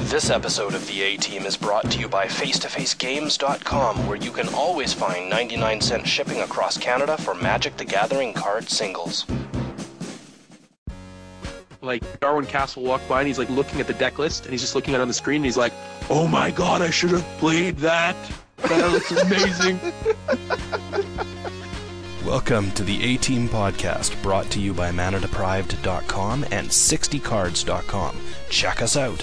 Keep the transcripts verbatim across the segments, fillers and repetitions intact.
This episode of The A-Team is brought to you by face to face games dot com, where you can always find ninety-nine cent shipping across Canada for Magic the Gathering card singles. Like, Darwin Castle walked by and he's like looking at the deck list and he's just looking at it on the screen and he's like, oh my god, I should have played that. That looks amazing. Welcome to the A-Team podcast, brought to you by mana deprived dot com and sixty cards dot com. Check us out.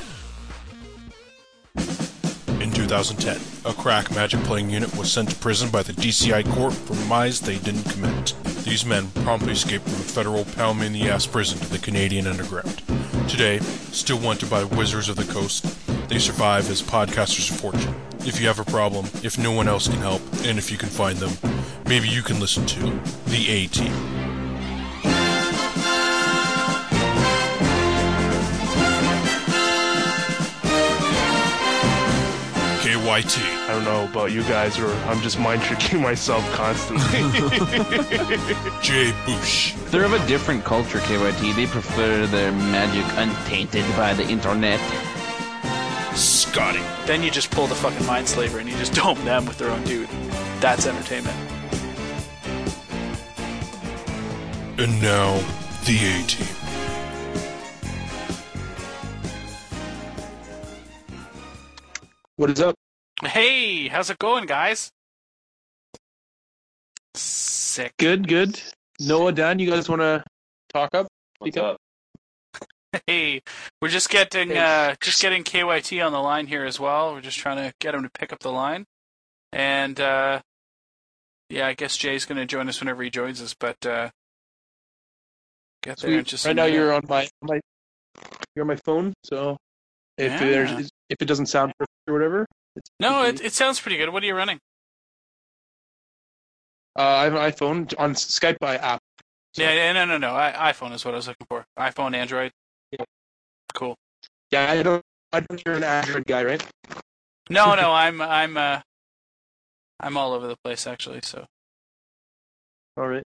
In two thousand ten, a crack Magic playing unit was sent to prison by the D C I court for crimes they didn't commit. These men promptly escaped from a federal pound-me-in-the-ass prison to the Canadian underground. Today, still wanted by Wizards of the Coast, they survive as podcasters of fortune. If you have a problem, if no one else can help, and if you can find them, maybe you can listen to The A-Team. K Y T. I don't know about you guys, or I'm just mind tricking myself constantly. Jay Bush. They're of a different culture, K Y T. They prefer their magic untainted by the internet. Scotty. Then you just pull the fucking Mindslaver and you just dome them with their own dude. That's entertainment. And now, The A-Team. What is up? Hey, how's it going, guys? Sick. Good, good. Noah, Dan, you guys want to talk up? What's up? Hey, we're just getting uh, just getting K Y T on the line here as well. We're just trying to get him to pick up the line, and uh, yeah, I guess Jay's going to join us whenever he joins us. But uh, get there. And just right now, you're on my, my you're on my phone, so if Yeah. there's if it doesn't sound perfect or whatever, it's No, it it sounds pretty good. What are you running? uh, I have an iPhone on Skype by app. So- Yeah, yeah, no, no, no. I, iPhone is what I was looking for. iPhone, Android. Yeah. Cool. Yeah, I don't. I don't. You're an Android guy, right? No, no, I'm I'm uh, I'm all over the place actually. So. All right.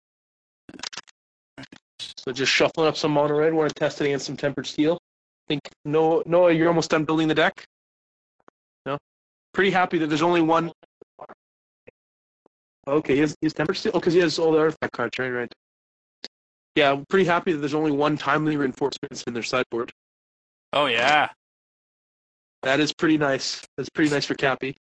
So just shuffling up some mono red. Want to test it against some tempered steel? Think no, Noah, you're almost done building the deck. No, pretty happy that there's only one. Okay, he has, he has tempered steel. Oh, because he has all the artifact cards, right? Right. Yeah, I'm pretty happy that there's only one timely reinforcements in their sideboard. Oh yeah. That is pretty nice. That's pretty nice for Cappy.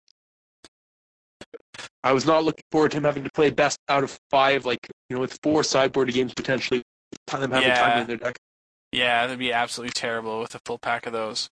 I was not looking forward to him having to play best out of five, like, you know, with four sideboard games potentially, them having Yeah. time in their deck. Yeah, that'd be absolutely terrible with a full pack of those.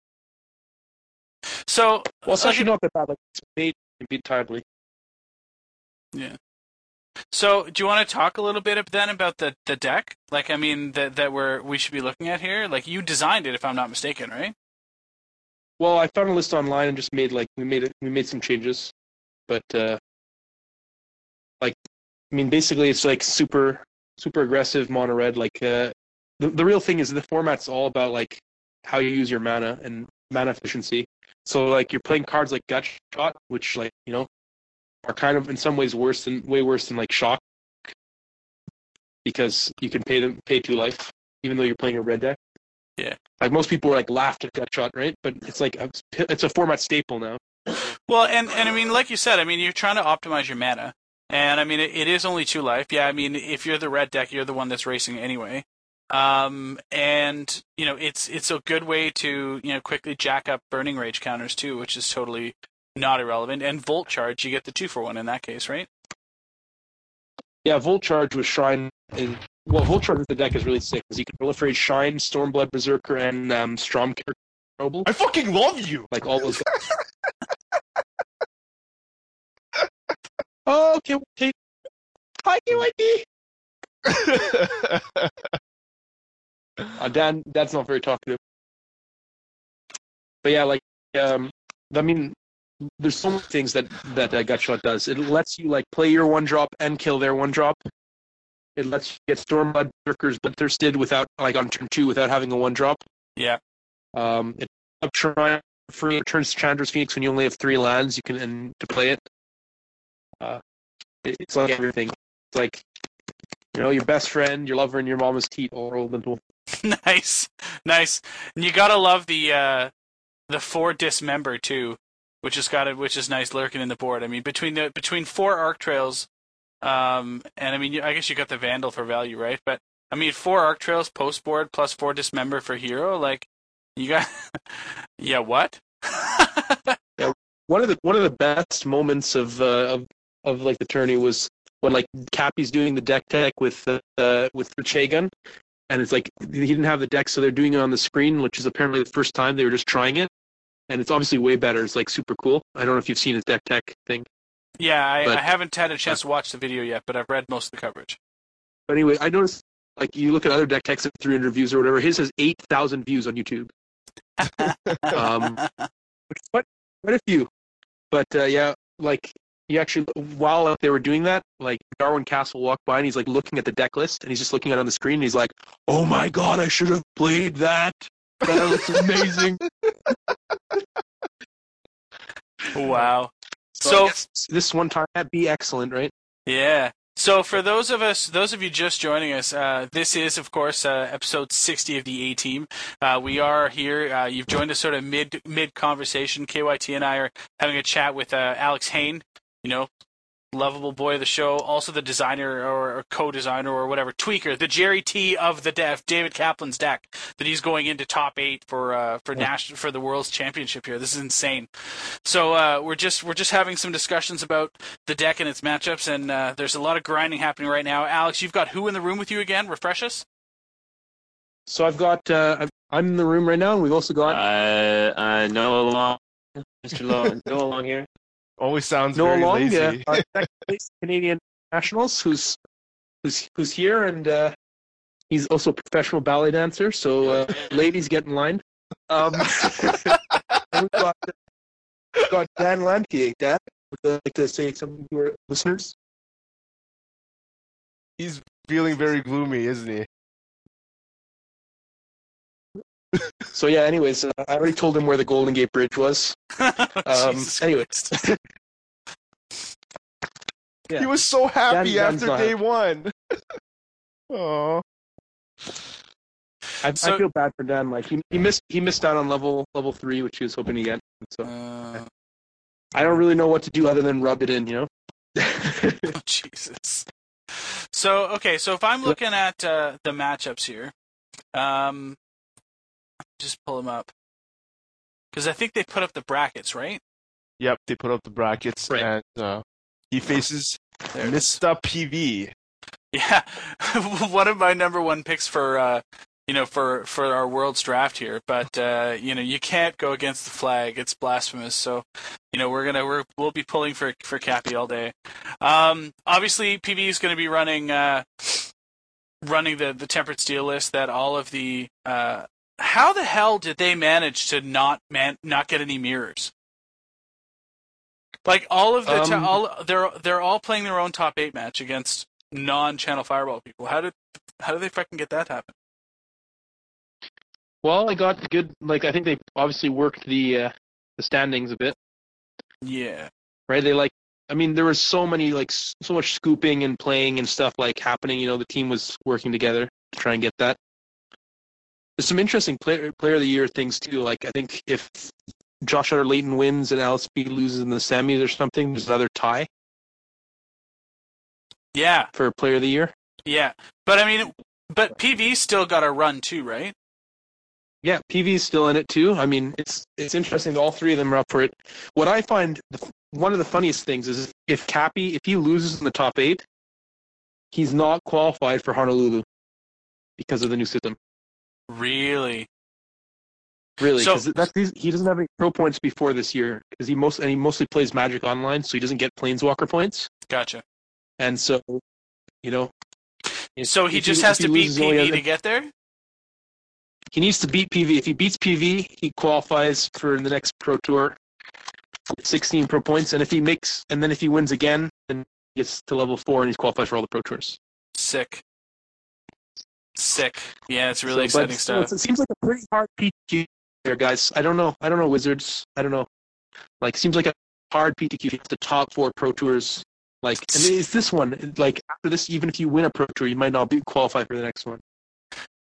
So, Well, it's like, actually not that bad. Like, it's made and be timely. yeah. So, do you want to talk a little bit then about the, the deck? Like, I mean, that that we're we should be looking at here. Like, you designed it, if I'm not mistaken, right? Well, I found a list online and just made like we made it. We made some changes, but uh, like, I mean, basically, it's like super super aggressive mono red. Like, uh, the the real thing is the format's all about like how you use your mana and mana efficiency. So like you're playing cards like Gut Shot, which like you know are kind of in some ways worse than way worse than like Shock, because you can pay them pay two life even though you're playing a red deck. Yeah. Like most people are like laughed at Gut Shot, right? But it's like a, it's a format staple now. Well, and, and I mean, like you said, I mean, you're trying to optimize your mana. And I mean, it, it is only two life. Yeah, I mean, if you're the red deck, you're the one that's racing anyway. Um, and, you know, it's it's a good way to, you know, quickly jack up Burning Rage counters too, which is totally not irrelevant. And Volt Charge, you get the two for one in that case, right? Yeah, Volt Charge with Shrine. And, well, Volt Charge with the deck is really sick because you can proliferate Shine, Stormblood Berserker, and um, Stormcare Noble. I fucking love you! Like all those guys. Oh, okay, okay. Hi, K Y T! Uh, Dan, Dad's not very talkative. But yeah, like, um, I mean, there's so many things that that uh, Gutshot does. It lets you like play your one drop and kill their one drop. It lets you get Stormblood Berserkers Bloodthirsted without like on turn two without having a one drop. Yeah. Um, it up Shrine free returns to Chandra's Phoenix when you only have three lands. You can and to play it. Uh, it, it's like everything. It's like, you know, your best friend, your lover, and your mama's teeth all rolled into. Nice, nice. And you gotta love the uh, the four dismember too, which has got it, which is nice lurking in the board. I mean, between the between four arc trails, um, and I mean, I guess you got the Vandal for value, right? But I mean, four arc trails post board plus four dismember for hero, like you got, yeah, what? Yeah, one of the one of the best moments of uh, of of like the tourney was when like Cappy's doing the deck tech with uh, with Chagun, and it's like he didn't have the deck, so they're doing it on the screen, which is apparently the first time they were just trying it, and it's obviously way better. It's like super cool. I don't know if you've seen his deck tech thing. Yeah, I, but, I haven't had a chance to watch the video yet, but I've read most of the coverage. But anyway, I noticed like you look at other deck techs at three hundred views or whatever. His has eight thousand views on YouTube. um, quite quite a few. But uh, yeah, like he actually, while they were doing that, like Darwin Castle walked by and he's like looking at the deck list and he's just looking at it on the screen and he's like, "Oh my god, I should have played that. That looks amazing." Wow. So, So this one time that'd be excellent, right? yeah. So for those of us, those of you just joining us, uh, this is, of course, uh, episode sixty of the A-Team. Uh, we are here. Uh, you've joined us sort of mid mid conversation. K Y T and I are having a chat with uh, Alex Hain, you know, lovable boy of the show, also the designer or, or co-designer or whatever, tweaker, the Jerry T of the dev, David Kaplan's deck that he's going into top eight for uh, for yeah. national for the World's Championship here. This is insane. So uh, we're just we're just having some discussions about the deck and its matchups, and uh, there's a lot of grinding happening right now. Alex, you've got who in the room with you again? Refresh us. So I've got uh, I'm in the room right now, and we've also got uh, uh Noah Long, Mister Long, Noah Long here. Always sounds Noah very Long, lazy. uh, our Canadian nationals, who's who's who's here, and uh, he's also a professional ballet dancer. So, uh, ladies, get in line. Um, and we've got, we've got Dan Lantier. Dan, would you like to say something to our listeners? He's feeling very gloomy, isn't he? So yeah. Anyways, uh, I already told him where the Golden Gate Bridge was. Um, anyways. Yeah. He was so happy Dan, after day happy. one. Oh. I, so, I feel bad for Dan. Like he, he missed he missed out on level level three, which he was hoping to get. So uh, I don't really know what to do other than rub it in, you know. Oh, Jesus. So okay, so if I'm looking at uh, the matchups here, um, just pull them up because I think they put up the brackets, right? Yep, they put up the brackets, right. and uh, he faces there Mister P V. Yeah, one of my number one picks for uh, you know for, for our World's Draft here, but uh, you know you can't go against the flag; it's blasphemous. So you know we're gonna we're we'll be pulling for for Cappy all day. Um, obviously, P V is going to be running uh, running the the Tempered Steel list that all of the. Uh, how the hell did they manage to not man not get any mirrors? Like all of the um, all they're they're all playing their own top eight match against non-Channel Fireball people. How did how did they fucking get that happen? Well, I got good. Like I think they obviously worked the uh, the standings a bit. Yeah. Right. They like. I mean, there was so many like so much scooping and playing and stuff like happening. You know, the team was working together to try and get that. There's some interesting player player of the year things too. Like I think if Josh Utter Layton wins and Alice B loses in the semis or something, there's another tie. Yeah. For player of the year. Yeah, but I mean, but P V still got a run too, right? Yeah, P V's still in it too. I mean, it's it's interesting that all three of them are up for it. What I find one of the funniest things is if Cappy, if he loses in the top eight, he's not qualified for Honolulu because of the new system. Really? Really? Because So- that's he doesn't have any pro points before this year because he most and he mostly plays Magic Online, so he doesn't get Planeswalker points. Gotcha. And so, you know, if- So he if just if has he to beat loses only P V other- to get there? He needs to beat P V. If he beats P V, he qualifies for the next Pro Tour. sixteen pro points, and if he makes, and then if he wins again, then he gets to level four and he's qualified for all the Pro Tours. Sick. Sick. Yeah, it's really So, exciting but still, stuff. It seems like a pretty hard P T Q there, guys. I don't know. I don't know Wizards. I don't know. Like, seems like a hard P T Q. The top four Pro Tours. Like, and it's this one. Like after this, even if you win a Pro Tour, you might not be qualified for the next one.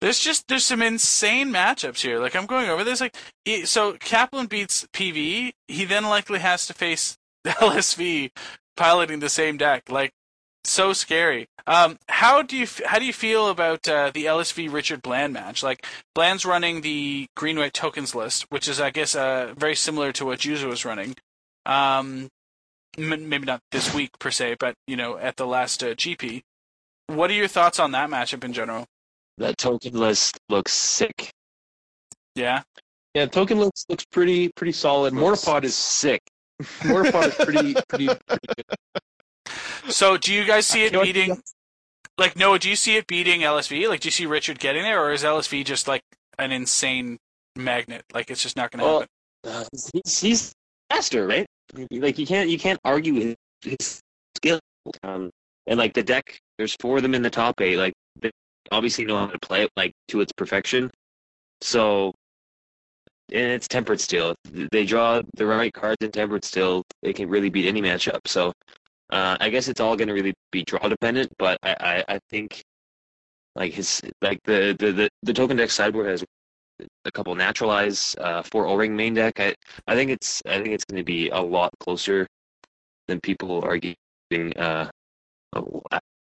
There's just there's some insane matchups here. Like I'm going over this. Like he, so, Kaplan beats P V. He then likely has to face L S V piloting the same deck. Like so scary. Um, how do you how do you feel about uh, the L S V Richard Bland match? Like Bland's running the green white tokens list, which is I guess uh, very similar to what Juzo was running. Um, m- maybe not this week per se, but you know at the last uh, G P. What are your thoughts on that matchup in general? That token list looks sick. Yeah. Yeah, token looks looks pretty pretty solid. Mortapod is sick. Mortapod is pretty pretty pretty good. So, do you guys see it You know, beating? Like, Noah, do you see it beating L S V? Like, do you see Richard getting there, or is L S V just like an insane magnet? Like, it's just not going to Well, happen. uh, he's, he's faster, right? Like you can't you can't argue with his skill. Um, and like the deck, there's four of them in the top eight. Like they obviously know how to play it like to its perfection. So, and it's Tempered Steel. They draw the right cards in Tempered Steel. They can really beat any matchup. So, uh, I guess it's all going to really be draw dependent. But I, I, I think like his like the, the, the, the token deck sideboard has a couple naturalize, uh, four O-ring main deck. I I think it's I think it's going to be a lot closer than people are giving. Uh, oh,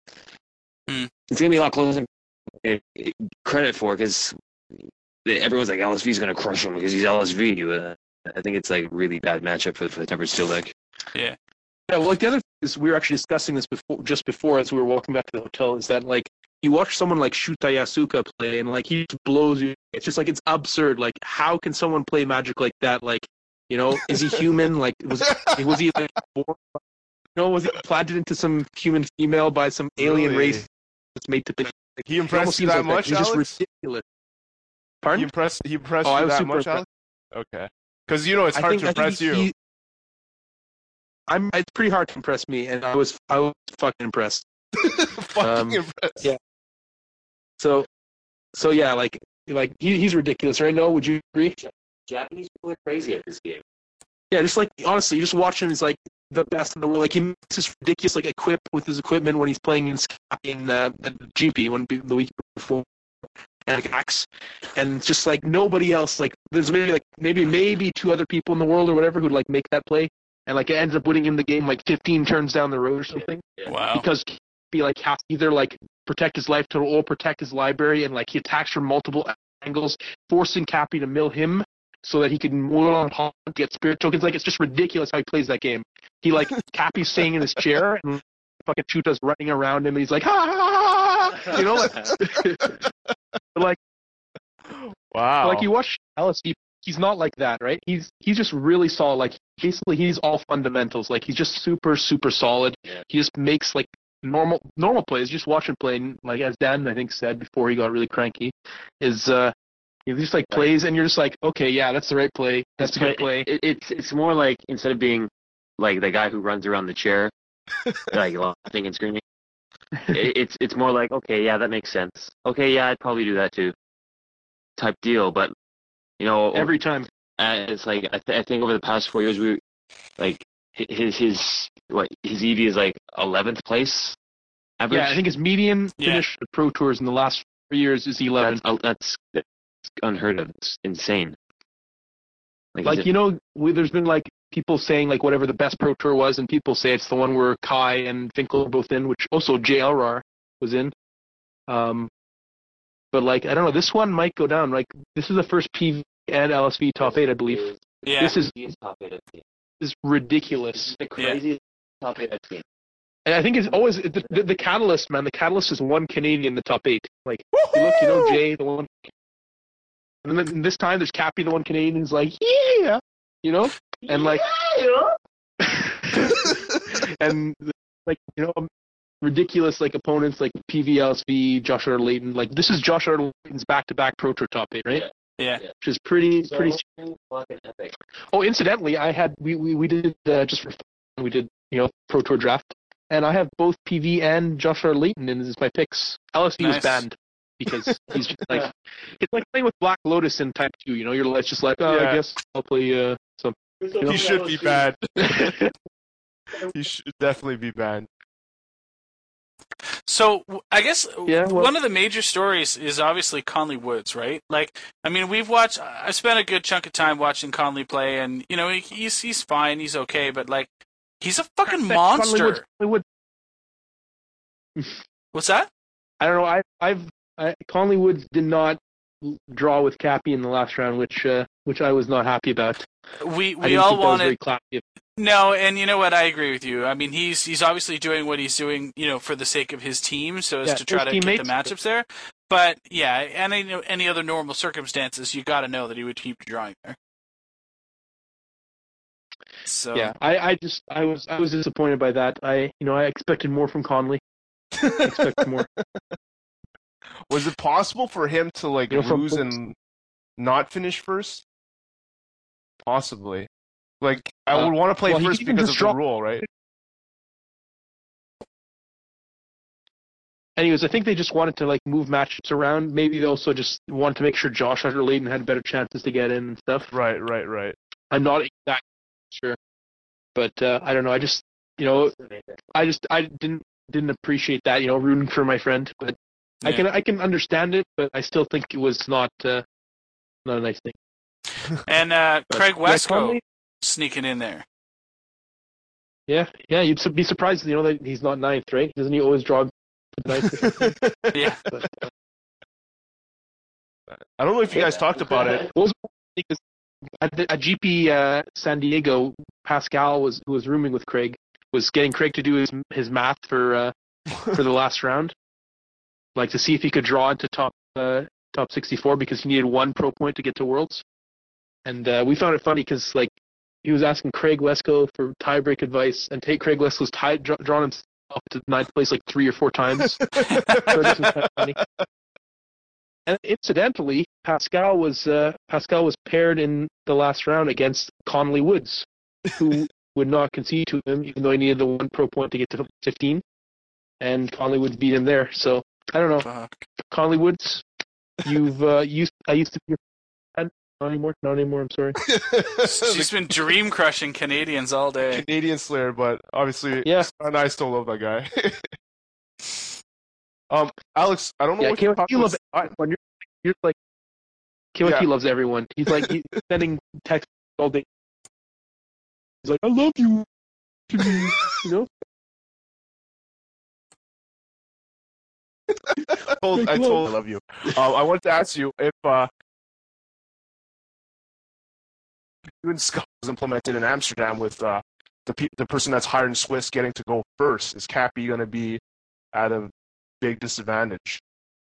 Hmm. It's going to be a lot closer than credit for because everyone's like L S V is going to crush him because he's L S V. Uh, I think it's like a really bad matchup for, for the Tempered Steel deck. Yeah. Yeah, well, like the other thing is we were actually discussing this before, just before as we were walking back to the hotel, is that like you watch someone like Shuta Yasuka play and like he just blows you. It's just like it's absurd. Like how can someone play Magic like that? Like, you know, is he human? Like was was he like born? You know, was he planted into some human female by some alien Really? race that's made to think? Like, He impressed almost you seems that like much, He's just Alex? ridiculous. He Pardon? impressed he impressed Oh, I you was that super much, Alex? Okay. Because you know it's I hard think, to I think impress he- you. he- I'm. It's pretty hard to impress me, and I was. I was fucking impressed. Fucking um, impressed. yeah. So, so yeah, like, like he, he's ridiculous, right? No, would you agree? Japanese people are crazy at this game. Yeah, just like honestly, you just watch him. He's like the best in the world. Like he makes this ridiculous like equip with his equipment when he's playing in in uh, the G P when the week before, and like Axe, and it's just like nobody else. Like there's maybe like maybe maybe two other people in the world or whatever who'd like make that play, and like it ends up winning him the game like fifteen turns down the road or something. Wow. Because he like has to either like protect his life total or protect his library, and like he attacks from multiple angles, forcing Cappy to mill him so that he can move on haunt, get spirit tokens. Like it's just ridiculous how he plays that game. He like Cappy's staying in his chair and fucking Chuta's running around him, and he's like, ha ha ha, you know, like, like, Wow. like you watch L S D. He's not like that, right? He's he's just really solid. Like basically, he's all fundamentals. Like he's just super super solid. Yeah. He just makes like normal normal plays. Just watch him play. And, like as Dan I think said before he got really cranky, is uh he just like plays and you're just like, okay, yeah, that's the right play. That's a good play. It, it's it's more like instead of being like the guy who runs around the chair, like laughing and screaming, it, it's it's more like okay, yeah, that makes sense. Okay, yeah, I'd probably do that too. Type deal, but you know, Every time. uh, it's like I, th- I think over the past four years, we like his his what his E V is like eleventh place average. Yeah, I think his median Yeah. finish at Pro Tours in the last four years is eleven. that's, uh, that's that's unheard of. It's insane. Like, Like is you know, we, there's been like people saying like whatever the best Pro Tour was, and people say it's the one where Kai and Finkel are both in, which also J L R R was in. Um, but like I don't know, this one might go down. Like this is the first P V and L S V top eight, I believe. Yeah. This is he is top eight I've seen. is ridiculous. The craziest top eight I've seen. And I think it's always the, the, the Catalyst, man. The Catalyst is one Canadian in the top eight. Like you look, you know, Jay, the one. And then this time there's Cappy, the one Canadian, who's like, yeah, you know, and like, and like you know, ridiculous like opponents like P V L S V, Josh R. Layton. Like this is Josh R. Layton's back-to-back Pro Tour top eight, right? Yeah. Which is pretty So pretty. fucking epic. Oh, incidentally, I had we we, we did uh, just for fun, we did you know Pro Tour draft, and I have both P V and Josh R. Layton in as my picks. L S V was Nice. banned because he's just like it's like playing with Black Lotus in Type Two. You know, you're it's just like oh, Yeah. I guess I'll play uh, some. He should be banned. He should definitely be banned. So w- I guess Yeah, well- one of the major stories is obviously Conley Woods, right? Like, I mean, we've watched. I spent a good chunk of time watching Conley play, and you know, he, he's he's fine, he's okay, but like, he's a fucking Conley monster. Woods, Conley Woods. What's that? I don't know. I, I've I, Conley Woods did not draw with Cappy in the last round, which uh, which I was not happy about. We I we didn't all think that was wanted. very classy. No, and you know what? I agree with you. I mean, he's he's obviously doing what he's doing, you know, for the sake of his team, so as Yeah, to try his to get the teammates. matchups there. But yeah, and any any other normal circumstances, you got to know that he would keep drawing there. So Yeah, I, I just I was I was disappointed by that. I you know I expected more from Conley. I expected more. Was it possible for him to like You know, from- lose and not finish first? Possibly. Like I Uh, would want to play well, he first could even because just of the drop- rule, right? Anyways, I think they just wanted to like move matchups around. Maybe they also just wanted to make sure Josh Hutcher Layton had better chances to get in and stuff. Right, right, right. I'm not exactly sure, but uh, I don't know. I just you know I just I didn't didn't appreciate that. You know, rooting for my friend, but I Yeah. can I can understand it, but I still think it was not uh, not a nice thing. and uh, But, Craig yeah, Wesco Conley- sneaking in there. Yeah, yeah, you'd su- be surprised, you know, that he's not ninth, right? Doesn't he always draw ninth? Yeah. But, uh, I don't know if you guys talked about it. what was because at, the, at G P uh, San Diego, Pascal was who was rooming with Craig was getting Craig to do his his math for uh, for the last round, like to see if he could draw into top uh, top sixty-four because he needed one pro point to get to Worlds, and uh, we found it funny because like he was asking Craig Wesco for tiebreak advice, and take Craig Wesco's tie draw, drawn himself to ninth place like three or four times. So this was kind of funny. And incidentally, Pascal was uh, Pascal was paired in the last round against Conley Woods, who would not concede to him, even though he needed the one pro point to get to fifteen, and Conley Woods beat him there. So I don't know, Fuck. Conley Woods, you've uh, used I used to be your friend, not anymore, not anymore. I'm sorry. She's been dream crushing Canadians all day. Canadian Slayer, but obviously, Yeah. and I still love that guy. um, Alex, I don't know Yeah, what you K Y T talked loves about. everyone. You're, you're like K Y T Yeah. loves everyone. He's like he's sending texts all day. He's like, I love you. To me, you know. I told, I Make told love. I love you. Um, I wanted to ask you if uh, you and Scott was implemented in Amsterdam with uh, the pe- the person that's hired in Swiss getting to go first. Is Cappy going to be at a big disadvantage?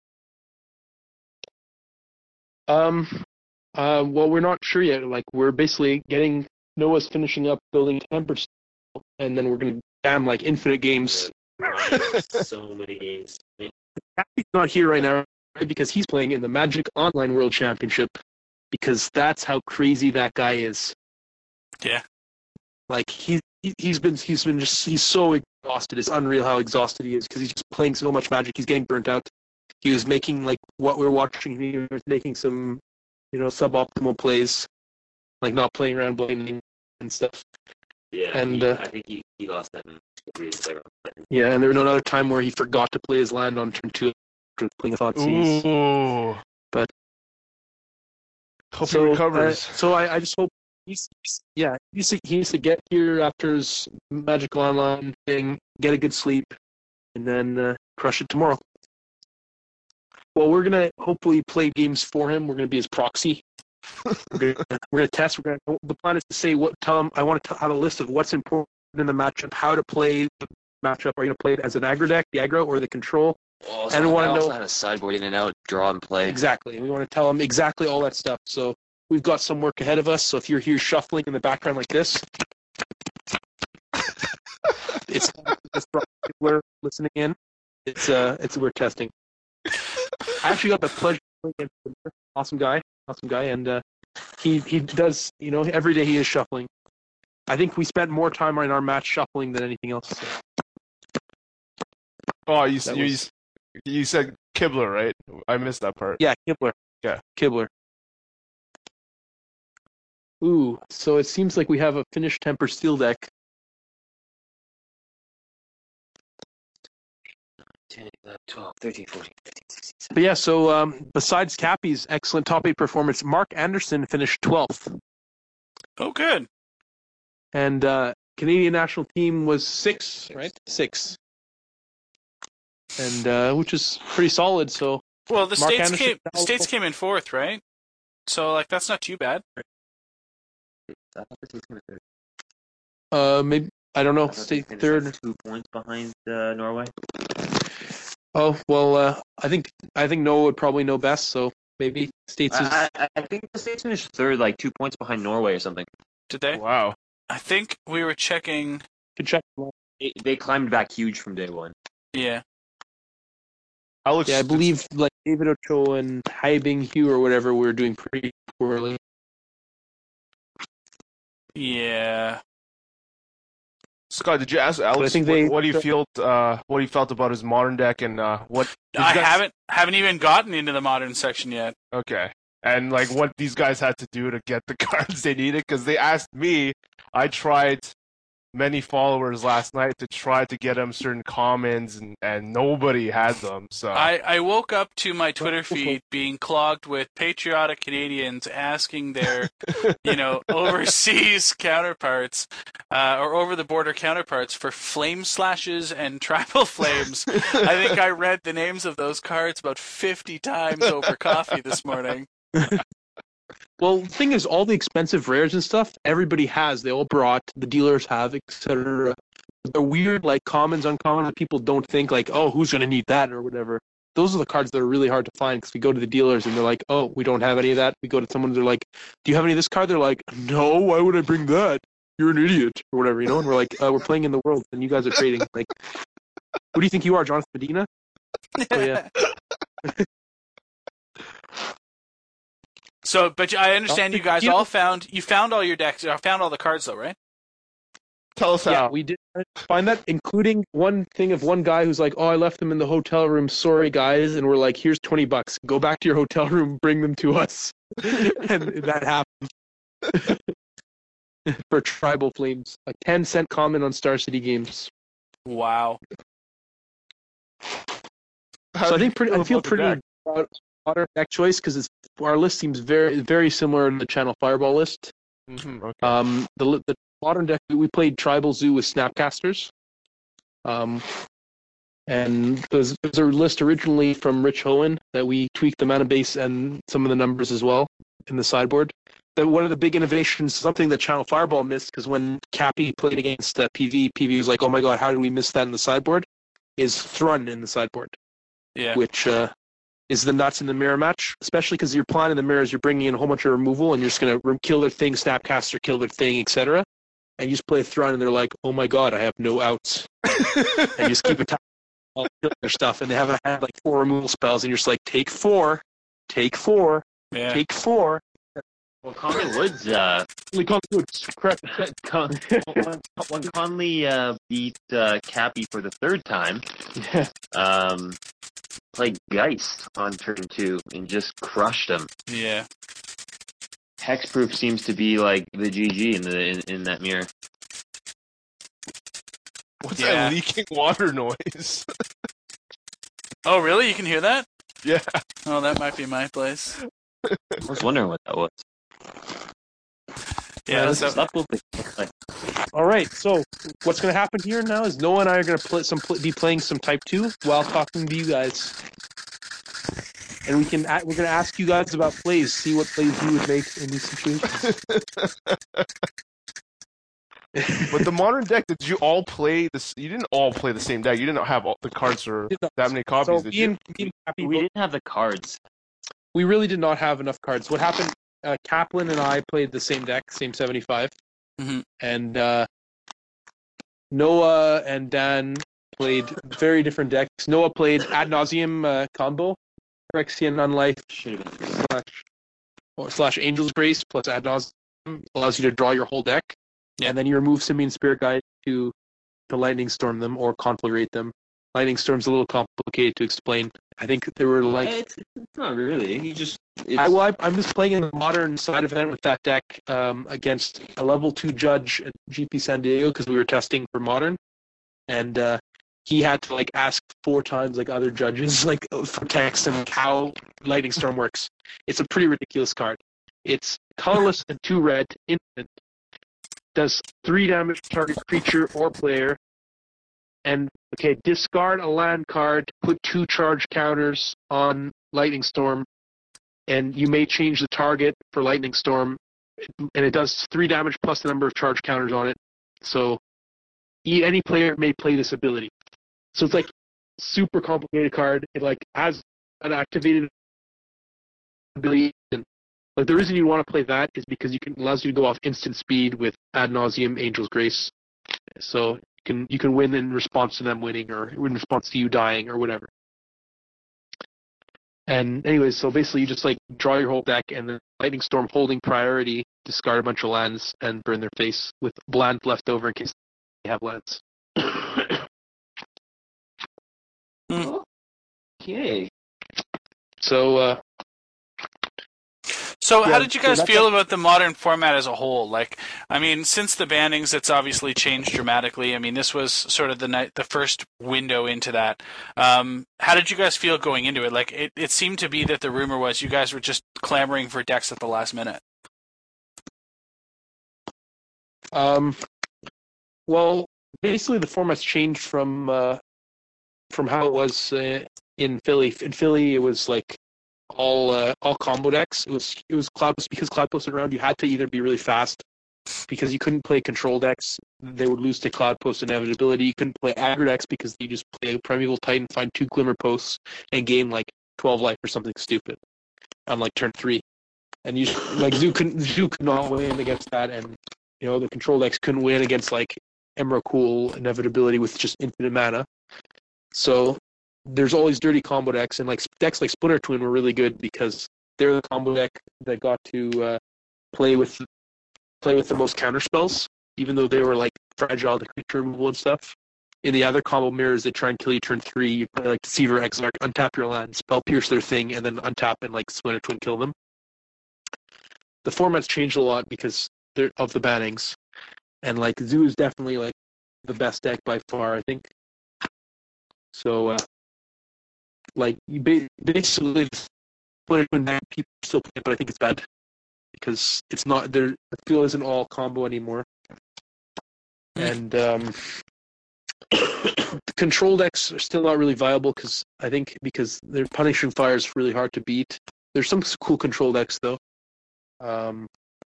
Um, uh, well, we're not sure yet. Like, we're basically getting Noah's finishing up building Temper, still, and then we're gonna jam like infinite games. So many games. He's not here right now right, because he's playing in the Magic Online World Championship. Because that's how crazy that guy is. Yeah. Like he, he he's been he's been just he's so exhausted. It's unreal how exhausted he is because he's just playing so much Magic. He's getting burnt out. He was making like what we we're watching. He was making some, you know, suboptimal plays, like not playing around blaming and stuff. Yeah, And, he, uh, I think he, he lost that match. Yeah, and there was another time where he forgot to play his land on turn two after playing a thought seize. Ooh. But Hope so, he recovers. uh, so I, I just hope he's, he's yeah he needs, to, he needs to get here after his Magic Online thing, get a good sleep, and then uh, crush it tomorrow. Well, we're gonna hopefully play games for him. We're gonna be his proxy. we're, gonna, we're gonna test. We're gonna. The plan is to say what. Tell him I want to have a list of what's important in the matchup, how to play the matchup. Are you gonna play it as an aggro deck, the aggro, or the control? Also, And we wanna I also know- had a sideboard in and out, draw and play. Exactly. We want to tell him exactly all that stuff. So we've got some work ahead of us. So if you're here shuffling in the background like this, it's it's probably we're listening in. It's uh, it's we're testing. I actually got the pleasure of playing against him. Awesome guy, awesome guy, and uh, he he does you know every day he is shuffling. I think we spent more time in our match shuffling than anything else. So. Oh, you That you, was- you said Kibler, right? I missed that part. Yeah, Kibler. Yeah. Kibler. Ooh, so it seems like we have a finished Temper Steel deck. ten, eleven, twelve, thirteen, fourteen, fifteen, sixteen, But yeah, so um, besides Cappy's excellent top eight performance, Mark Anderson finished twelfth. Oh, good. And uh, Canadian national team was six, right? Six. And uh, which is pretty solid. So Well, the Mark states Anderson- came. The states came in fourth, right? So like that's not too bad. uh, maybe I don't know. I thought they State finished, third. like, two points behind uh, Norway. Oh well, uh, I think I think Noah would probably know best. So maybe states is. I, I, I think the States finished third, like two points behind Norway or something. Did they? Wow. I think we were checking. Could check. They, they climbed back huge from day one. Yeah. Alex, Yeah, I believe like David Ochoa and Haibing Hugh or whatever were doing pretty poorly. Yeah. Scott, did you ask Alex think what, they- what he felt? Uh, what he felt about his modern deck and uh, what? these I guys- haven't haven't even gotten into the modern section yet. Okay, and like what these guys had to do to get the cards they needed, because they asked me. I tried many followers last night to try to get them certain comments, and, and nobody had them. So I, I woke up to my Twitter feed being clogged with patriotic Canadians asking their, you know, overseas counterparts, uh, or over-the-border counterparts for flame slashes and tribal flames. I think I read the names of those cards about fifty times over coffee this morning. Well, the thing is, all the expensive rares and stuff, everybody has. They all brought, the dealers have, et cetera. The weird, like, commons, uncommon that people don't think, like, oh, who's going to need that or whatever. Those are the cards that are really hard to find because we go to the dealers and they're like, oh, we don't have any of that. We go to someone and they're like, do you have any of this card? They're like, no, why would I bring that? You're an idiot or whatever, you know? And we're like, uh, we're playing in the world and you guys are trading. Like, who do you think you are, Jonathan Medina? Oh, yeah. So, but I understand you guys all found, you found all your decks, you found all the cards though, right? tell us Yeah, how. we did find that, including one thing of one guy who's like, oh, I left them in the hotel room. Sorry, guys. And we're like, here's twenty bucks. Go back to your hotel room, bring them to us. And that happened. For Tribal Flames. A ten cent comment on Star City Games. Wow. How so do I you think pretty, I feel about the pretty deck? proud of our deck choice because our list seems very very similar to the Channel Fireball list. Mhm, okay. Um, the the modern deck we played Tribal Zoo with Snapcasters. Um, and there's, there's a list originally from Rich Hohen that we tweaked the mana base and some of the numbers as well in the sideboard. That one of the big innovations, something that Channel Fireball missed, because when Cappy played against uh, P V, P V was like, "Oh my god, how did we miss that in the sideboard?" Is Thrun in the sideboard, Yeah. which uh, is the nuts in the mirror match, especially because your plan in the mirror is you're bringing in a whole bunch of removal and you're just gonna kill their thing, Snapcaster, kill their thing, et cetera. And you just play Thrun and they're like, "Oh my god, I have no outs," and you just keep attacking all their stuff, and they haven't had like four removal spells, and you're just like, "Take four, take four, Yeah. take four." Well, Conley Woods, uh, We call it correct. Con- when, when Conley uh, beat uh, Cappy for the third time, Yeah. um, played Geist on turn two and just crushed him. Yeah. Hexproof seems to be like the G G in the in, in that mirror. What's Yeah. that leaking water noise? Oh, really? You can hear that? Yeah. Oh, that might be my place. I was wondering what that was. Yeah. Yeah, So, Stop moving. Like, All right. So what's going to happen here now is Noah and I are going to play some pl- be playing some Type Two while talking to you guys, and we can a- we're going to ask you guys about plays, see what plays you would make in these situations. But the modern deck, did you all play this? You didn't all play the same deck. You didn't have all the cards or that many copies, So did me you? and, me and Cappy, we both- didn't have the cards. we really did not have enough cards. What happened? Uh, Kaplan and I played the same deck, same seventy-five, Mhm. and uh, Noah and Dan played very different decks. Noah played Ad Nauseam uh, combo, Phyrexian Unlife Should have been. slash or slash Angel's Grace plus Ad Nauseam allows you to draw your whole deck, Yeah. and then you remove Simian Spirit Guide to to Lightning Storm them or Conflagrate them. Lightning Storm's a little complicated to explain. I think there were like it's, it's not really. You just. It's, I, well, I, I'm just playing in the modern side event with that deck um, against a level two judge at G P San Diego because we were testing for modern, and uh, he had to like ask four times like other judges like for text and like, how Lightning Storm works. It's a pretty ridiculous card. It's colorless and two red, instant. Does three damage to target creature or player. And okay, discard a land card, put two charge counters on Lightning Storm, and you may change the target for Lightning Storm, and it does three damage plus the number of charge counters on it. So e- any player may play this ability. So it's like super complicated card. It like has an activated ability. And like the reason you want to play that is because you can allows you to go off instant speed with Ad Nauseam, Angel's Grace. So you can you can win in response to them winning, or in response to you dying, or whatever. And anyways, so basically you just like draw your whole deck, and then Lightning Storm holding priority, discard a bunch of lands and burn their face with land left over in case they have lands. Okay. So, uh, So Yeah, how did you guys so that's feel a- about the modern format as a whole? Like, I mean, since the bannings, it's obviously changed dramatically. I mean, this was sort of the night, the first window into that. Um, how did you guys feel going into it? Like, it, it seemed to be that the rumor was you guys were just clamoring for decks at the last minute. um, well, basically the format's changed from uh, from how it was uh, in Philly. In Philly, it was like all uh, all combo decks. It was it was Cloud because Cloud posted around. You had to either be really fast because you couldn't play control decks. They would lose to Cloud Post inevitability. You couldn't play aggro decks because you just play Primeval Titan, find two Glimmer Posts, and gain like twelve life or something stupid on like turn three. And you like Zoo couldn't Zoo could not win against that, and you know the control decks couldn't win against like Emrakul inevitability with just infinite mana. So there's all these dirty combo decks, and like decks like Splinter Twin were really good because they're the combo deck that got to uh, play with play with the most counter spells, even though they were like fragile to creature removal and stuff. In the other combo mirrors, they try and kill you turn three. You play like Deceiver, Exarch, untap your land, spell pierce their thing, and then untap and like Splinter Twin kill them. The format's changed a lot because they're of the bannings, and like Zoo is definitely like the best deck by far, I think. So, uh, like, you ba- basically, Splinter Twin deck, people still play it, but I think it's bad because it's not there. The feel isn't all combo anymore, and um, the control decks are still not really viable because I think because their Punishing Fire is really hard to beat. There's some cool control decks though. Um,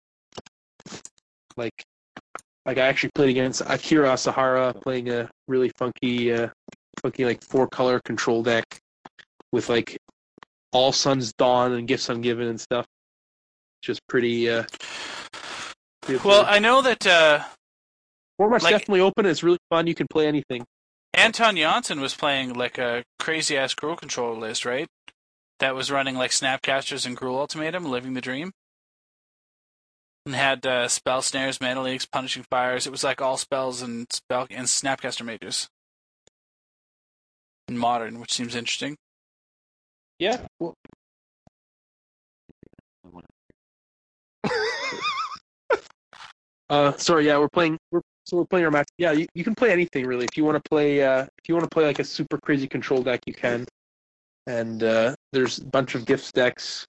like, like I actually played against Akira Asahara, playing a really funky, uh, funky like four color control deck with like All Suns Dawn and Gifts Ungiven and stuff. Just pretty. Uh, pretty Well, I know that uh, format's like- definitely open. It's really fun. You can play anything. Anton Janssen was playing like a crazy ass Gruul control list, right? That was running like Snapcasters and Gruul Ultimatum, living the dream. And had uh, spell snares, mana leaks, punishing fires. It was like all spells and spell and Snapcaster mages. In modern, which seems interesting. Yeah. Well, uh, sorry. Yeah, we're playing. We're so we're playing our match. Yeah, you, you can play anything really. If you want to play, uh, if you want to play like a super crazy control deck, you can. And uh, there's a bunch of gifts decks.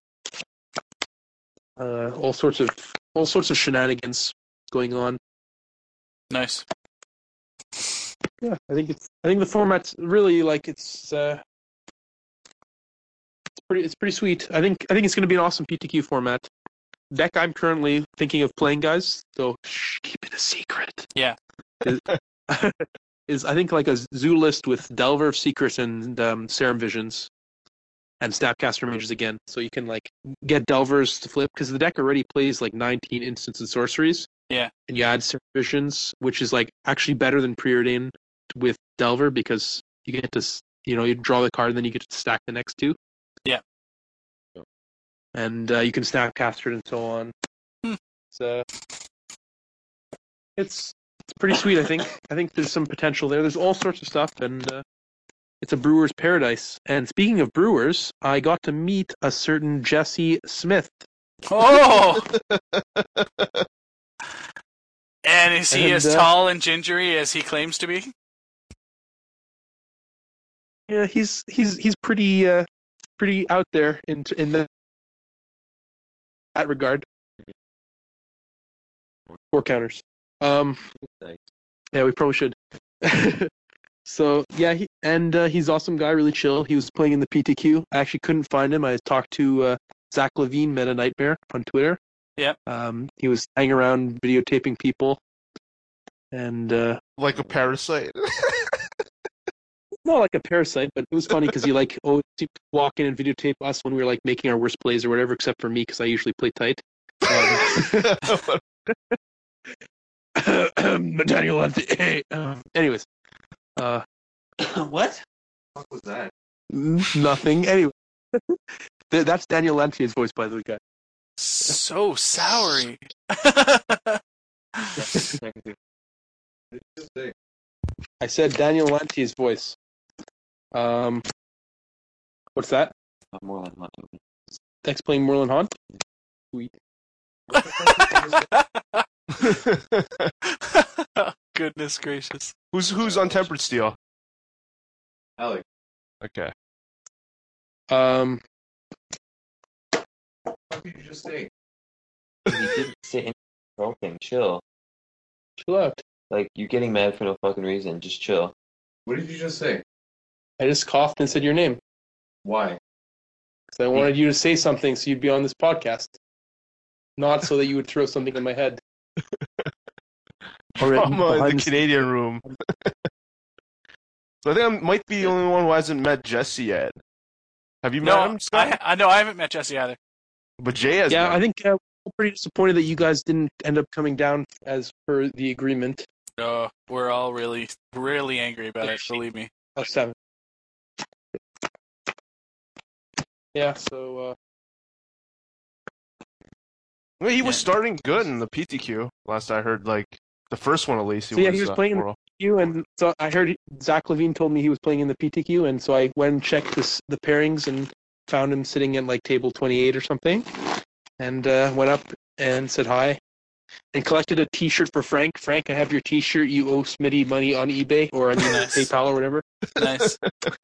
Uh, all sorts of all sorts of shenanigans going on. Nice. Yeah, I think it's. I think the format's really like it's. Uh, it's pretty. It's pretty sweet. I think. I think it's going to be an awesome P T Q format. Deck I'm currently thinking of playing, guys. So shh, keep it a secret. Yeah. Is, is I think like a Zoo list with Delver of Secret and um, Serum Visions, and Snapcaster Mages again. So you can like get Delvers to flip because the deck already plays like nineteen instants and sorceries. Yeah. And you add Serum Visions, which is like actually better than Preordain with Delver because you get to, you know, you draw the card and then you get to stack the next two. Yeah. And uh, you can Snapcaster it and so on. Hmm. So it's it's pretty sweet. I think I think there's some potential there. There's all sorts of stuff, and uh, it's a brewer's paradise. And speaking of brewers, I got to meet a certain Jesse Smith. Oh! And is he And, as uh, tall and gingery as he claims to be? yeah, he's he's he's pretty uh, pretty out there in in that, that regard. Four counters. Um, yeah, we probably should. So yeah, he, and uh, he's an awesome guy, really chill. He was playing in the P T Q. I actually couldn't find him. I talked to uh, Zach Levine, Meta Nightmare, on Twitter. Yep. Um, he was hanging around videotaping people, and uh, Like a parasite. not like a parasite, but it was funny because he like oh he'd walk in and videotape us when we were like making our worst plays or whatever, except for me because I usually play tight. Um, Daniel, hey, um, anyways, uh, What? What was that? nothing. Anyway, Th- that's Daniel Lantier's voice, by the way, guy. So soury. I said Daniel Lantier's voice. Um, what's that? More than hot token. Thanks, playing Moreland Haunt. Sweet. Goodness gracious. who's who's on Tempered Steel? Alex. Okay. Um, What did you just say? He didn't say any wrong thing. Chill. chill out. Like, you're getting mad for no fucking reason. Just chill. What did you just say? I just coughed and said your name Why? because I wanted you to say something so you'd be on this podcast, not so that you would throw something in my head. Already I'm uh, in behind the Canadian room. So I think I might be the only one who hasn't met Jesse yet. Have you met No, him, Scott? I, I know I haven't met Jesse either. But Jay has. Yeah, met I him. think uh, we're pretty disappointed that you guys didn't end up coming down as per the agreement. Oh, we're all really, really angry about it. Believe me. Oh, seven. Yeah, so uh, Well, he was Yeah. starting good in the P T Q. Last I heard, like the first one at least. He So, yeah, was, he was uh, playing in the world. P T Q, and so I heard Zach Levine told me he was playing in the P T Q, and so I went and checked this, the pairings and found him sitting at like table twenty-eight or something, and uh, went up and said hi, and collected a T-shirt for Frank. Frank, I have your T-shirt. You owe Smitty money on eBay or I mean Nice. PayPal or whatever. Nice.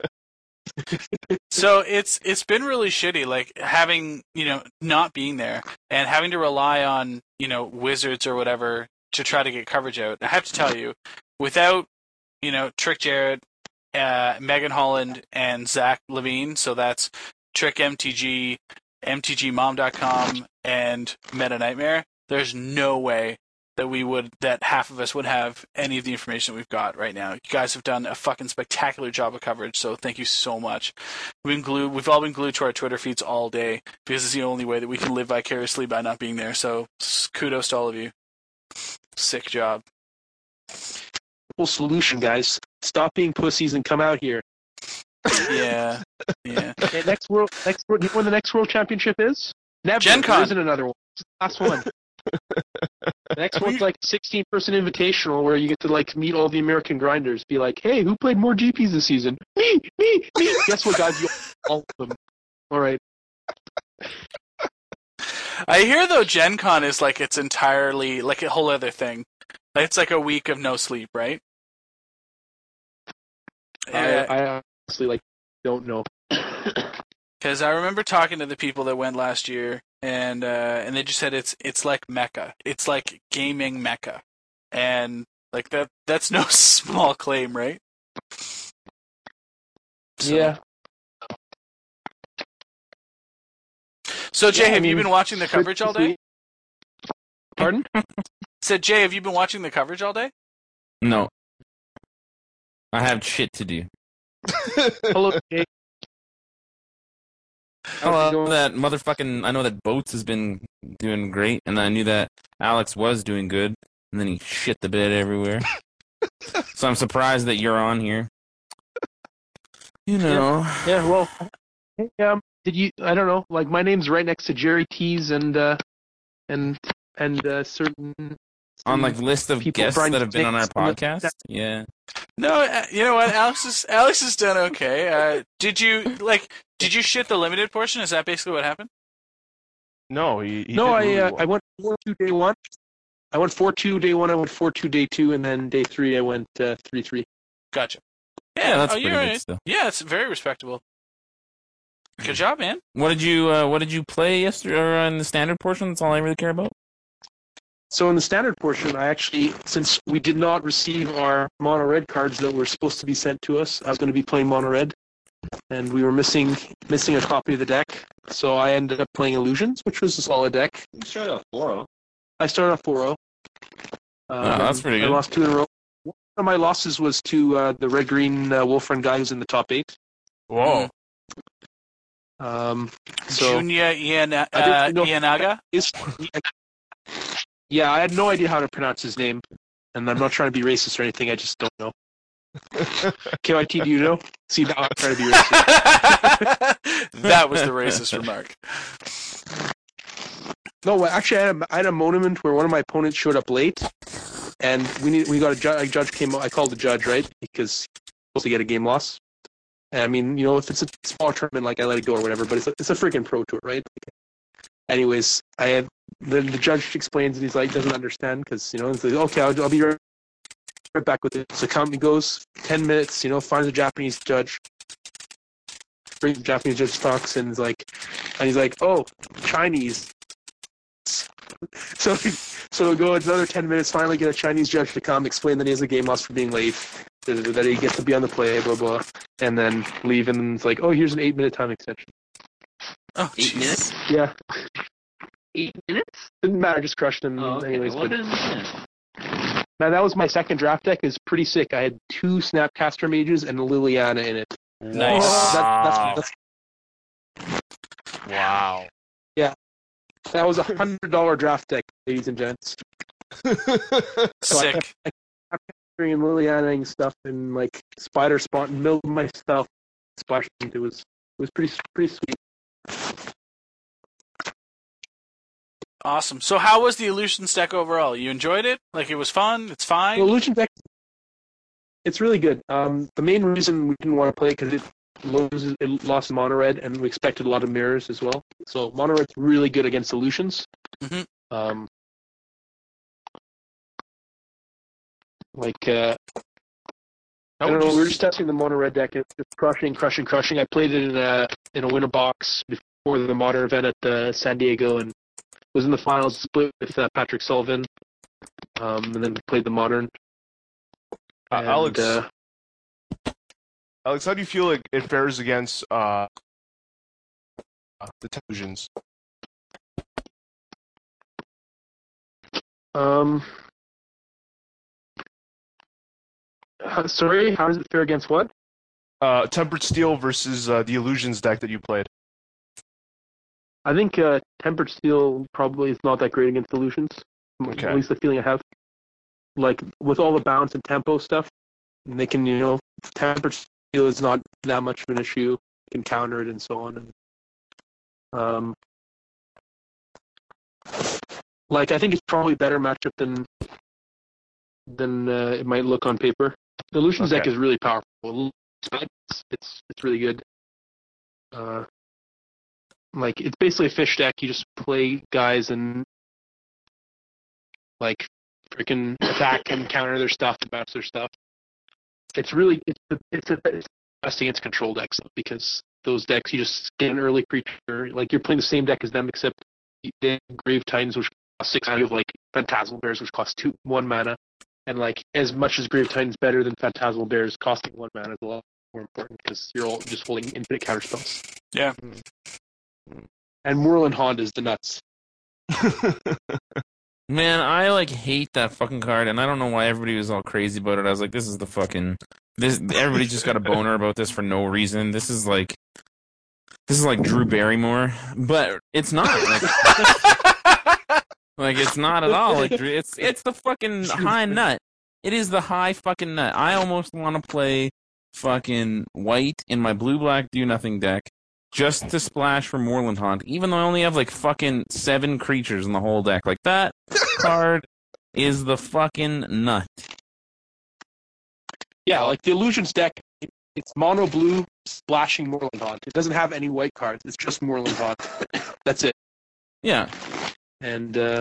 So it's it's been really shitty, like having you know not being there and having to rely on you know Wizards or whatever to try to get coverage out. I have to tell you, without you know Trick Jarrett, uh, Megan Holland, and Zach Levine, so that's Trick M T G, M T G Mom dot com, and Meta Nightmare. There's no way that we would, that half of us would have any of the information we've got right now. You guys have done a fucking spectacular job of coverage, so thank you so much. We've been glued, we've all been glued to our Twitter feeds all day because it's the only way that we can live vicariously by not being there. So kudos to all of you. Sick job. Simple solution, guys. Stop being pussies and come out here. Yeah, yeah. Okay, next world, next world. You know when the next world championship is? Never. Gen Con. There isn't another one. It's the last one. The next one's like a sixteen-person invitational where you get to like meet all the American grinders. Be like, hey, who played more G Ps this season? Me, me, me. Guess what, guys? You all of them. All right. I hear though Gen Con is like it's entirely like a whole other thing. It's like a week of no sleep, right? I, I honestly like don't know. Because I remember talking to the people that went last year, and uh, and they just said it's it's like Mecca. It's like gaming Mecca, and like that that's no small claim, right? So, Yeah. So Jay, Yeah, I have you mean, been watching the coverage all day? Pardon? Said Jay, have you been watching the coverage all day? No. I have shit to do. Hello, Jake. Oh, How's it uh, going? that motherfucking. I know that Boats has been doing great, and I knew that Alex was doing good, and then he shit the bed everywhere. So I'm surprised that you're on here. You know. Yeah, well, hey, um, did you? I don't know. Like, my name's right next to Jerry T's and uh, and and uh, certain On like list of people, guests Brian that have been on our Snakes and the- podcast. Yeah. No, uh, you know what? Alex is Alex has done okay. Uh, did you like? Did you shit the limited portion? Is that basically what happened? No, he, he No, did I really uh, well. I went four two day one. I went four two day one. I went four two day two, and then day three I went uh, three three. Gotcha. Yeah, that's oh, pretty you're good right. still. Yeah, it's very respectable. Good job, man. What did you uh, What did you play yesterday or in the standard portion? That's all I really care about. So in the standard portion, I actually, since we did not receive our mono red cards that were supposed to be sent to us, I was going to be playing mono red, and we were missing missing a copy of the deck. So I ended up playing Illusions, which was a solid deck. You started off four oh. I started off four oh. Um, Oh, that's pretty I good. lost two in a row. One of my losses was to uh, the red green uh, wolf run guy who's in the top eight. Whoa. Um, so Junya Ian, uh, I didn't know- Ianaga. is- yeah, I had no idea how to pronounce his name, and I'm not trying to be racist or anything. I just don't know. K Y T, do you know? See, now I'm trying to be racist. That was the racist remark. No, well, actually, I had, a, I had a moment where one of my opponents showed up late, and we need we got a, ju- a judge came. I called the judge, right, because he's supposed to get a game loss. And I mean, you know, if it's a small tournament, like I let it go or whatever, but it's a, it's a freaking pro tour, right? Anyways, I had the, the judge explains and he's like doesn't understand because you know he's like, okay, I'll, I'll be right, right back with it. So company goes ten minutes, you know, finds a Japanese judge, brings the Japanese judge talks and he's like, and he's like, oh, Chinese. So so we'll go another ten minutes. Finally, get a Chinese judge to come explain that he has a game loss for being late, that he gets to be on the play, blah blah, and then leave. And it's like, oh, here's an eight minute time extension. Oh, Eight jeez. minutes? Yeah, Eight minutes? didn't matter. Just crushed him. Oh, okay. Anyways, Well, but it doesn't matter. man, that was my second draft deck. Is pretty sick. I had two Snapcaster mages and a Liliana in it. Nice. That, that's, that's, Wow. that was a hundred dollar draft deck, ladies and gents. So I Sick. kept, I kept and Liliana stuff and like spider spawn and build my stuff. Splash. It was it was pretty pretty sweet. Awesome. So how was the Illusions deck overall? You enjoyed it? Like it was fun? It's fine? Well, Illusion deck, it's really good. Um, the main reason we didn't want to play it because it loses, it lost mono red, and we expected a lot of mirrors as well. So mono red's really good against Illusions. Mhm. Um, like uh, I don't know, we were just testing the mono red deck. It's just crushing, crushing, crushing. I played it in a in a winter box before the modern event at the San Diego, and was in the finals, split with uh, Patrick Sullivan, um, and then played the modern. Uh, And, Alex, uh, Alex, how do you feel like it fares against uh, the Televisions? Um, uh, sorry, how does it fare against what? Uh, Tempered Steel versus uh, the Illusions deck that you played. I think uh, Tempered Steel probably is not that great against Illusions. Okay. At least the feeling I have. Like, with all the bounce and tempo stuff, they can, you know, Tempered Steel is not that much of an issue. Can counter it and so on. And, um, like, I think it's probably a better matchup than than uh, it might look on paper. The Illusions deck Okay. is really powerful. It's, it's, it's really good. Uh, like, it's basically a fish deck. You just play guys and, like, freaking attack and counter their stuff and bounce their stuff. It's really, it's a, it's a, it's best against control decks, though, because those decks, you just get an early creature. Like, you're playing the same deck as them, except they have Grave Titans, which cost six mana, you have, like, Phantasmal Bears, which cost two, one mana. And, like, as much as Grave Titans better than Phantasmal Bears, costing one mana is a lot more important, because you're all just holding infinite counter spells. Yeah. And Whirling Honda is the nuts. Man, I like hate that fucking card, and I don't know why everybody was all crazy about it. I was like, this is the fucking this. Everybody just got a boner about this for no reason. This is like, this is like Drew Barrymore, but it's not. Like, like it's not at all. Like Drew- it's it's the fucking high nut. It is the high fucking nut. I almost want to play fucking white in my blue black do nothing deck. Just to splash for Moorland Haunt, even though I only have like fucking seven creatures in the whole deck. Like that card is the fucking nut. Yeah, like the Illusions deck, it's mono blue splashing Moorland Haunt. It doesn't have any white cards. It's just Moorland Haunt. That's it. Yeah, And uh,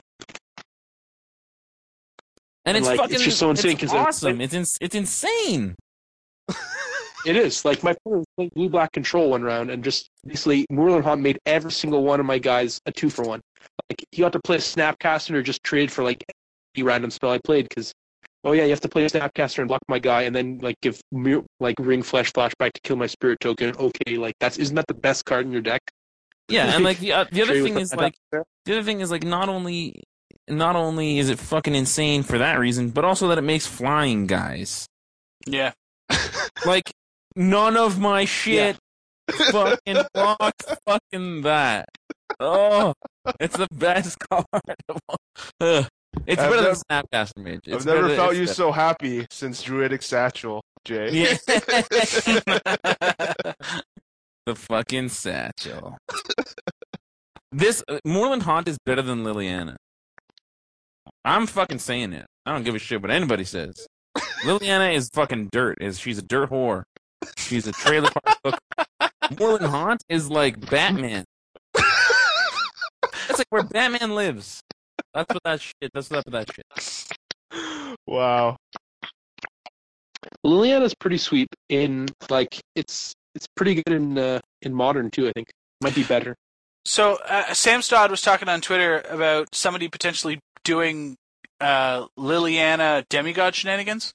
and it's Like, it's fucking just so insane it's 'cause, uh, awesome. like- it's ins- it's insane. It is. Like, my friend played Blue Black Control one round, and just basically, Moorland Hunt made every single one of my guys a two for one. Like, he got to play a Snapcaster or just traded for, like, any random spell I played, because, oh yeah, you have to play a Snapcaster and block my guy, and then, like, give, like, Ring Flesh Flashback to kill my Spirit Token. Okay, like, that's isn't that the best card in your deck? Yeah, and, like, the, uh, the other Trade thing with is, a- like, the other thing is, like, not only, not only is it fucking insane for that reason, but also that it makes flying guys. Yeah. Like, none of my shit fucking blocks fucking that. Oh, it's the best card. Ugh. It's I've better never- than Snapcaster Mage. It's I've never better- felt it's you better. so happy since Druidic Satchel, Jay. Yeah. The fucking satchel. This uh, Moorland Haunt is better than Liliana. I'm fucking saying it. I don't give a shit what anybody says. Liliana is fucking dirt. Is she's a dirt whore. She's a trailer park hook. Moorland Haunt is like Batman. That's like where Batman lives. That's what that shit. That's what that shit. Wow. Liliana's pretty sweet in, like, it's it's pretty good in uh, in Modern, too, I think. Might be better. So uh, Sam Stodd was talking on Twitter about somebody potentially doing uh, Liliana demigod shenanigans.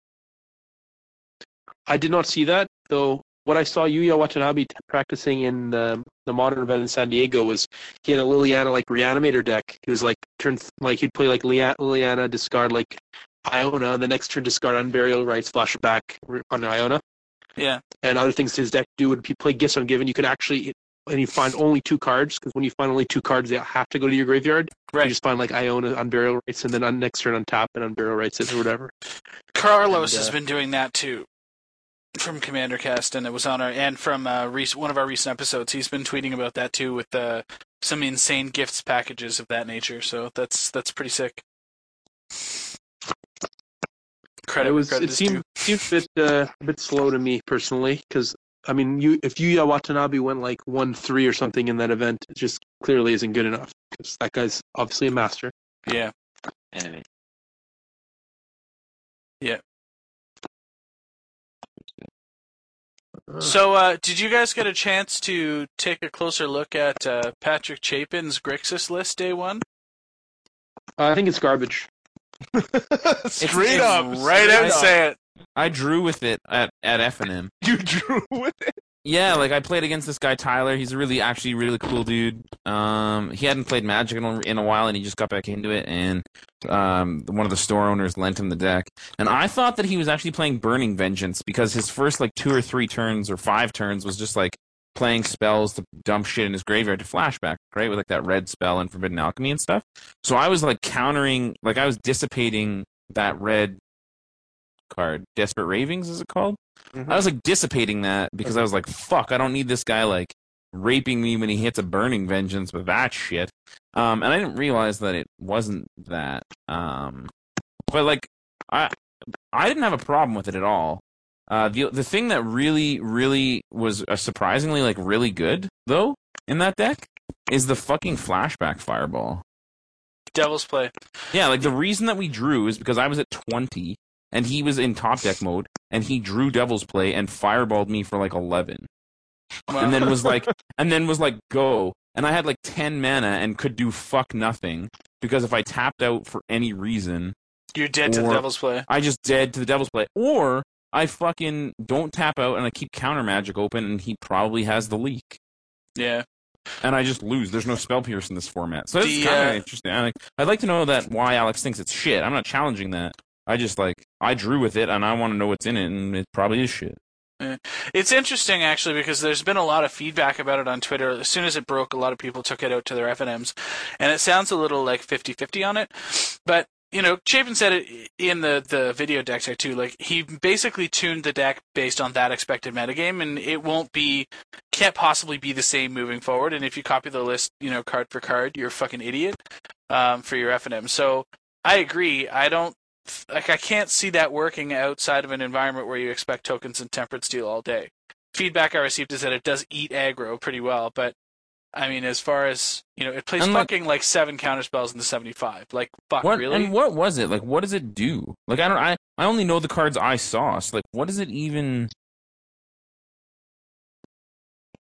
I did not see that, though. What I saw Yuya Watanabe t- practicing in the, the Modern event in San Diego was he had a Liliana, like, reanimator deck. He was, like, turn, like, he'd play, like, Lia- Liliana, discard, like, Iona, the next turn discard Unburial Rites, flash it back on Iona. Yeah. And other things his deck do would be play Gifts Ungiven. You could actually, and you find only two cards, because when you find only two cards, they have to go to your graveyard. Right. You just find, like, Iona, Unburial Rites, and then on next turn untap and Unburial Rites it or whatever. Carlos And, uh, has been doing that too. From Commander Cast, and it was on our and from uh, rec- one of our recent episodes. He's been tweeting about that too, with uh, some insane gifts packages of that nature. So that's that's pretty sick. Credit it was. credit It is seemed, seemed a bit uh, a bit slow to me personally, because I mean, you if Yuya Watanabe went like one three or something in that event, it just clearly isn't good enough, because that guy's obviously a master. due. Yeah. Anyway. So, uh, did you guys get a chance to take a closer look at uh, Patrick Chapin's Grixis list day one? I think it's garbage. Straight it's up. Right straight out and up. say it. I drew with it at, at F N M. You drew with it. Yeah, like I played against this guy Tyler. He's a really, actually, really cool dude. Um, he hadn't played Magic in a, in a while, and he just got back into it. And um, one of the store owners lent him the deck, and I thought that he was actually playing Burning Vengeance, because his first like two or three turns or five turns was just like playing spells to dump shit in his graveyard to flashback, right, with like that red spell and Forbidden Alchemy and stuff. So I was like countering, like I was dissipating that red card, Desperate Ravings, is it called? I was like dissipating that because I was like, fuck, I don't need this guy like raping me when he hits a Burning Vengeance with that shit. Um, and I didn't realize that it wasn't that. Um, but like, I I didn't have a problem with it at all. Uh, the the thing that really really was uh, surprisingly like really good though in that deck is the fucking flashback fireball. Devil's Play. Yeah, like the reason that we drew is because I was at twenty. And he was in top deck mode, and he drew Devil's Play and fireballed me for like eleven, Wow. and then was like, and then was like, go. And I had like ten mana and could do fuck nothing, because if I tapped out for any reason, You're dead to the or- Devil's Play. I just dead to the Devil's Play, or I fucking don't tap out and I keep counter magic open, and he probably has the leak, Yeah. and I just lose. There's no spell pierce in this format, so it's The, kind of uh, interesting. I, like, I'd like to know that why Alex thinks it's shit. I'm not challenging that. I just like I drew with it, and I want to know what's in it, and it probably is shit. It's interesting, actually, because there's been a lot of feedback about it on Twitter. As soon as it broke, a lot of people took it out to their F N Ms, and it sounds a little like fifty-fifty on it. But, you know, Chapin said it in the, the video deck tech, too. Like, he basically tuned the deck based on that expected metagame, and it won't be, can't possibly be the same moving forward. And if you copy the list, you know, card for card, you're a fucking idiot um, for your F N M. So, I agree. I don't, Like, I can't see that working outside of an environment where you expect tokens and Temperate Steel all day. Feedback I received is that it does eat aggro pretty well, but, I mean, as far as, you know, it plays And, like- fucking, like, seven counterspells in the seventy-five. Like, fuck, What really? and what was it? Like, what does it do? Like, I don't. I I only know the cards I saw. So, like, what does it even?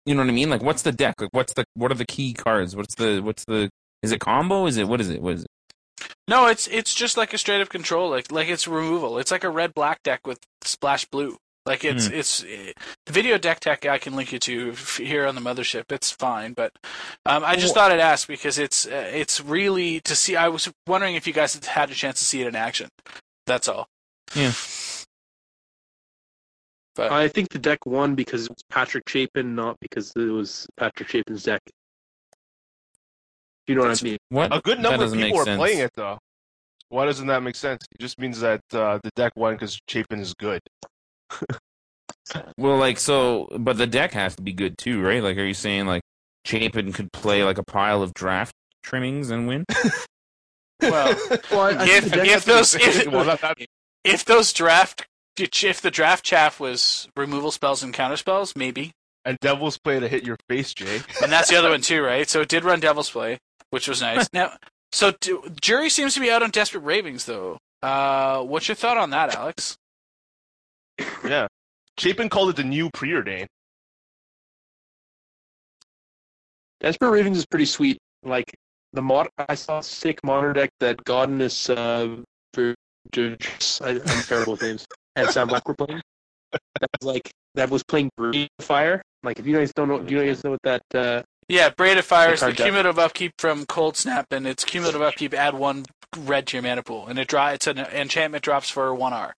You know what I mean? Like, what's the deck? Like, what's the what are the key cards? What's the what's the is it combo? Is it what is it? What is it? No, it's it's just like a straight up control, like like it's removal. It's like a red black deck with splash blue. Like it's Hmm. it's the video deck tech I can link you to f- here on the mothership. It's fine, but um, I just thought I'd ask because it's uh, it's really to see. I was wondering if you guys had had a chance to see it in action. That's all. Yeah. But I think the deck won because it was Patrick Chapin, not because it was Patrick Chapin's deck. You know what I mean? What? A good That number of doesn't make people are sense. playing it though. Why doesn't that make sense? It just means that uh, the deck won because Chapin is good. Well, like so, but the deck has to be good too, right? Like, are you saying like Chapin could play like a pile of draft trimmings and win? well, Well, I, I think if the deck if has to be- those if, Well, that- that- if those draft if the draft chaff was removal spells and counter spells, maybe. and Devil's Play to hit your face, Jay. And that's the other one too, right? So it did run Devil's Play, which was nice. Now, so do, Jury seems to be out on Desperate Ravings, though. Uh, what's your thought on that, Alex? Yeah. Chapin called it the new preordain. Desperate Ravings is pretty sweet. Like the mod, I saw a sick modern deck that Godinus, uh, for, I, I'm terrible with names, and Sam Black were playing. That was like that was playing Breathe Fire. Like if you guys don't know, do you guys know what that? Uh, Yeah, Braid of Fire is the Card deck. cumulative upkeep from Cold Snap, and it's cumulative upkeep. Add one red to your mana pool, and it draw. It's an enchantment drops for one R.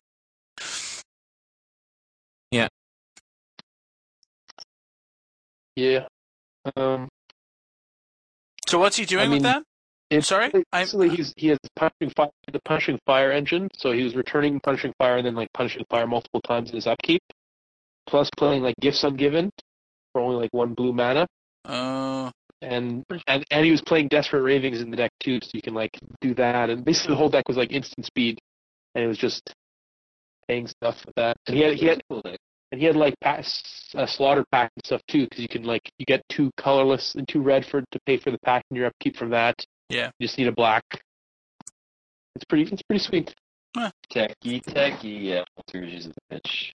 yeah. Um, So what's he doing I mean, with that? it's Sorry? I'm- basically he's he has punching fire, the punching fire engine, so he was returning punching fire and then like punching fire multiple times in his upkeep, plus playing like Gifts Ungiven for only like one blue mana. Uh, And, and and he was playing Desperate Ravings in the deck too, so you can like do that. And basically the whole deck was like instant speed, and it was just paying stuff with that. And he had he had and he had like pass, a slaughter pack and stuff too, because you can like you get two colorless and two red for to pay for the pack and your upkeep from that. Yeah. You just need a black. It's pretty it's pretty sweet. Techie, techie, yeah. Walters uses the pitch.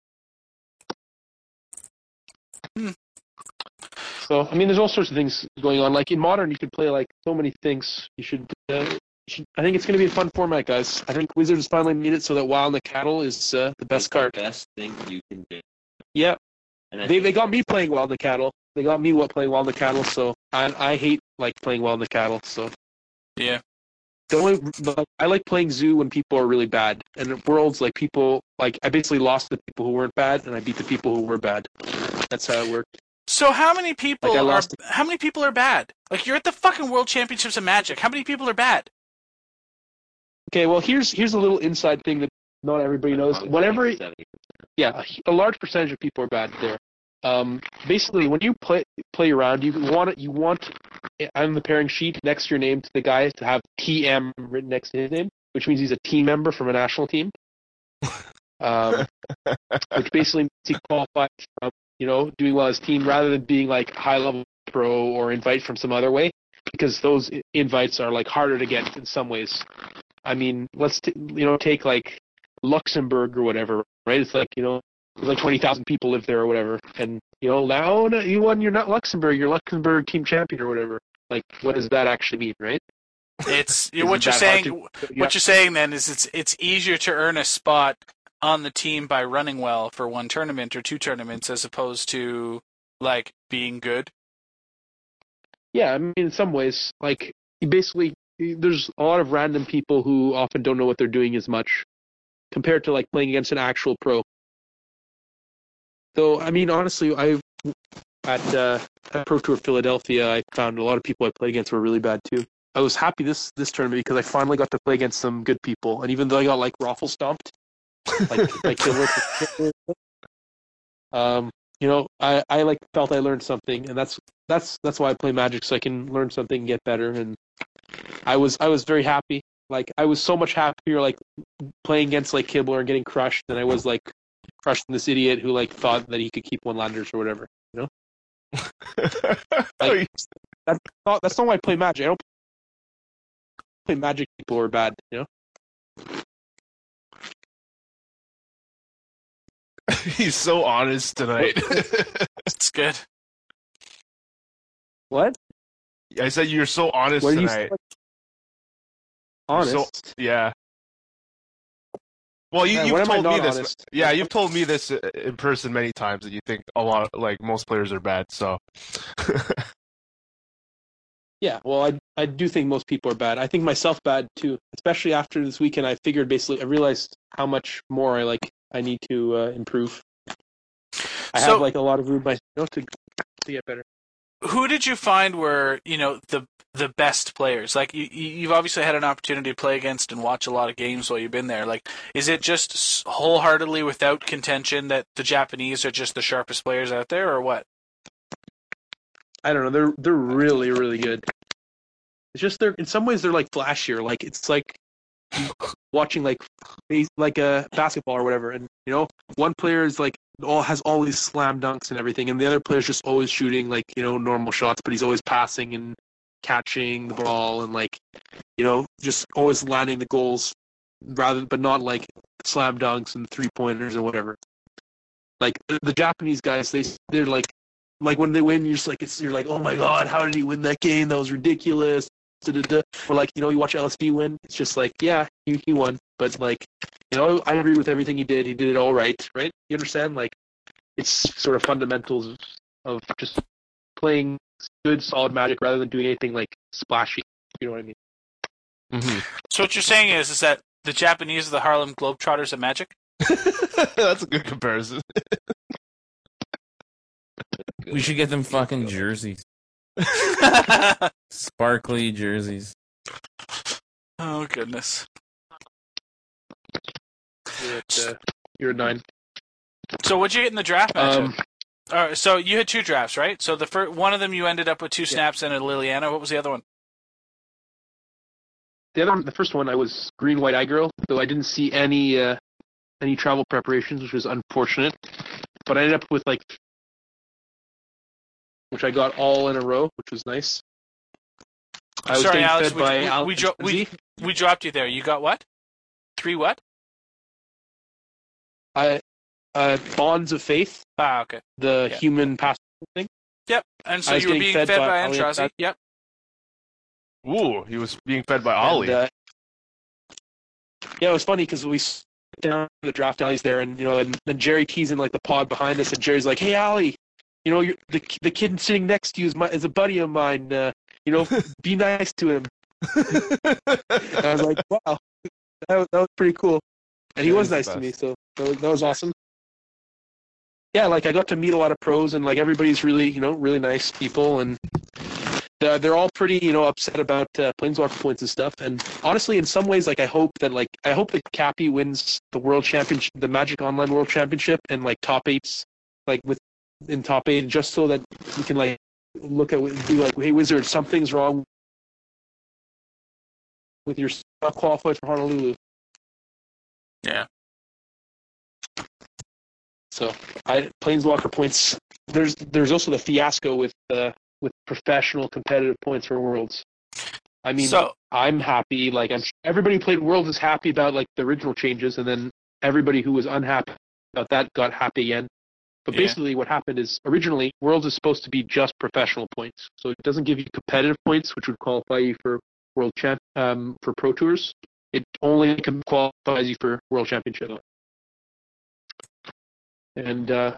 So I mean, there's all sorts of things going on. Like in Modern, you could play like so many things. You should. Uh, you should I think it's going to be a fun format, guys. I think Wizards finally made it so that Wild the Cattle is uh, the best It's card. The best thing you can do. Yeah, And I they think they got me playing Wild the Cattle. They got me what playing Wild the Cattle. So I I hate like playing Wild the Cattle. So yeah. the only like, I like playing Zoo when people are really bad. And in Worlds, like people like I basically lost the people who weren't bad, and I beat the people who were bad. That's how it worked. So how many people Like, I are lost- how many people are bad? Like you're at the fucking World Championships of Magic. How many people are bad? Okay, well here's here's a little inside thing that not everybody knows. probably Whenever seventy percent. yeah, a, a large percentage of people are bad there. Um, basically, when you play play around, you want it. You want on the pairing sheet next to your name to the guy to have T M written next to his name, which means he's a team member from a national team. Um, which basically means he qualifies from you know doing well as team rather than being like high level pro or invite from some other way, because those i- invites are like harder to get in some ways. I mean, let's t- you know take like Luxembourg or whatever, right? It's like you know. Like twenty thousand people live there or whatever, and you know now no, you won. You're not Luxembourg. You're Luxembourg team champion or whatever. Like, what does that actually mean, right? It's Isn't what you're that saying. hard to- What you're saying then is it's it's easier to earn a spot on the team by running well for one tournament or two tournaments as opposed to like being good. Yeah, I mean, in some ways, like you basically, there's a lot of random people who often don't know what they're doing as much compared to like playing against an actual pro. Though, I mean, honestly, I at uh, at Pro Tour Philadelphia, I found a lot of people I played against were really bad too. I was happy this this tournament because I finally got to play against some good people, and even though I got like raffle stomped, like like Killer, um, you know, I I like felt I learned something, and that's that's that's why I play Magic, so I can learn something and get better. And I was I was very happy. Like I was so much happier like playing against like Kibler and getting crushed than I was like crushing this idiot who like thought that he could keep one landers or whatever. You know, like, that's not that's not why I play Magic. I don't play Magic. People who are bad. You know. He's so honest tonight. It's good. What? I said you're so honest What did you tonight. say? You're Honest? so- yeah. Well, you, Man, you've when am I told me not this. honest? Yeah, you've told me this uh, in person many times that you think a lot, like most players are bad. So. Yeah, well, I I do think most people are bad. I think myself bad too. Especially after this weekend, I figured basically I realized how much more I like I need to uh, improve. I So- have like a lot of room my you know, to to get better. Who did you find were, you know, the the best players? Like, you, you- you've obviously had an opportunity to play against and watch a lot of games while you've been there. Like, is it just s- wholeheartedly, without contention, that the Japanese are just the sharpest players out there, or what? I don't know. They're they're really really good. It's just they're in some ways they're like flashier. Like it's like watching like base- like a basketball or whatever, and you know one player is like all has all these slam dunks and everything, and the other player's just always shooting like you know normal shots, but he's always passing and catching the ball and like you know just always landing the goals rather, but not like slam dunks and three pointers or whatever. Like the, the Japanese guys, they they're like. Like when they win, you're just like it's, you're like, oh my god, how did he win that game? That was ridiculous. Da-da-da. Or like you know, you watch L S D win, it's just like, yeah, he, he won, but like, you know, I agree with everything he did. He did it all right, right? You understand? Like, it's sort of fundamentals of, of just playing good, solid Magic rather than doing anything like splashy. You know what I mean? Mm-hmm. So what you're saying is, is that the Japanese are the Harlem Globetrotters of Magic? That's a good comparison. We should get them fucking jerseys. Sparkly jerseys. Oh, goodness. You're at, uh, you're at nine. So what'd you get in the draft matchup? Um, All right, so you had two drafts, right? So the first one of them you ended up with two snaps and a Liliana. What was the other one? the other, the first one, I was green, white, eye girl, though I didn't see any uh, any travel preparations, which was unfortunate. But I ended up with like, which I got all in a row, which was nice. I was Sorry, getting Alex, fed we, by we, Alex we, dro- we, Lindsay. we dropped you there. You got what? Three what? I, uh, Bonds of Faith, Ah, okay. the Yeah. human passport thing. Yep, and so I was you were getting being fed fed, by by Ali Antrazi. Antrazi. Yep. Ooh, he was being fed by Ollie. And, uh, yeah, it was funny because we sat down the draft alleys there, and you know, and then Jerry T's in like the pod behind us, and Jerry's like, "Hey, Allie, you know, you're, the the kid sitting next to you is my is a buddy of mine. Uh, you know, be nice to him." And I was like, "Wow, that was, that was pretty cool," and he That was is the nice to me, best. so that was, that was awesome. Yeah, like I got to meet a lot of pros, and like everybody's really, you know, really nice people, and they're, they're all pretty, you know, upset about uh, Planeswalker points and stuff. And honestly, in some ways, like I hope that, like I hope that Cappy wins the World Championship, the Magic Online World Championship, and like top eights, like with in top eight, just so that we can like look at be like, hey, Wizard, something's wrong with your not qualified for Honolulu. Yeah. So I Planeswalker points. There's there's also the fiasco with uh, with professional competitive points for Worlds. I mean, So- I'm happy. Like I'm everybody who played Worlds is happy about like the original changes, and then everybody who was unhappy about that got happy again. But Yeah. basically, what happened is originally Worlds is supposed to be just professional points, so it doesn't give you competitive points, which would qualify you for World Champ um, for Pro Tours. It only can qualifies you for World Championship. And uh,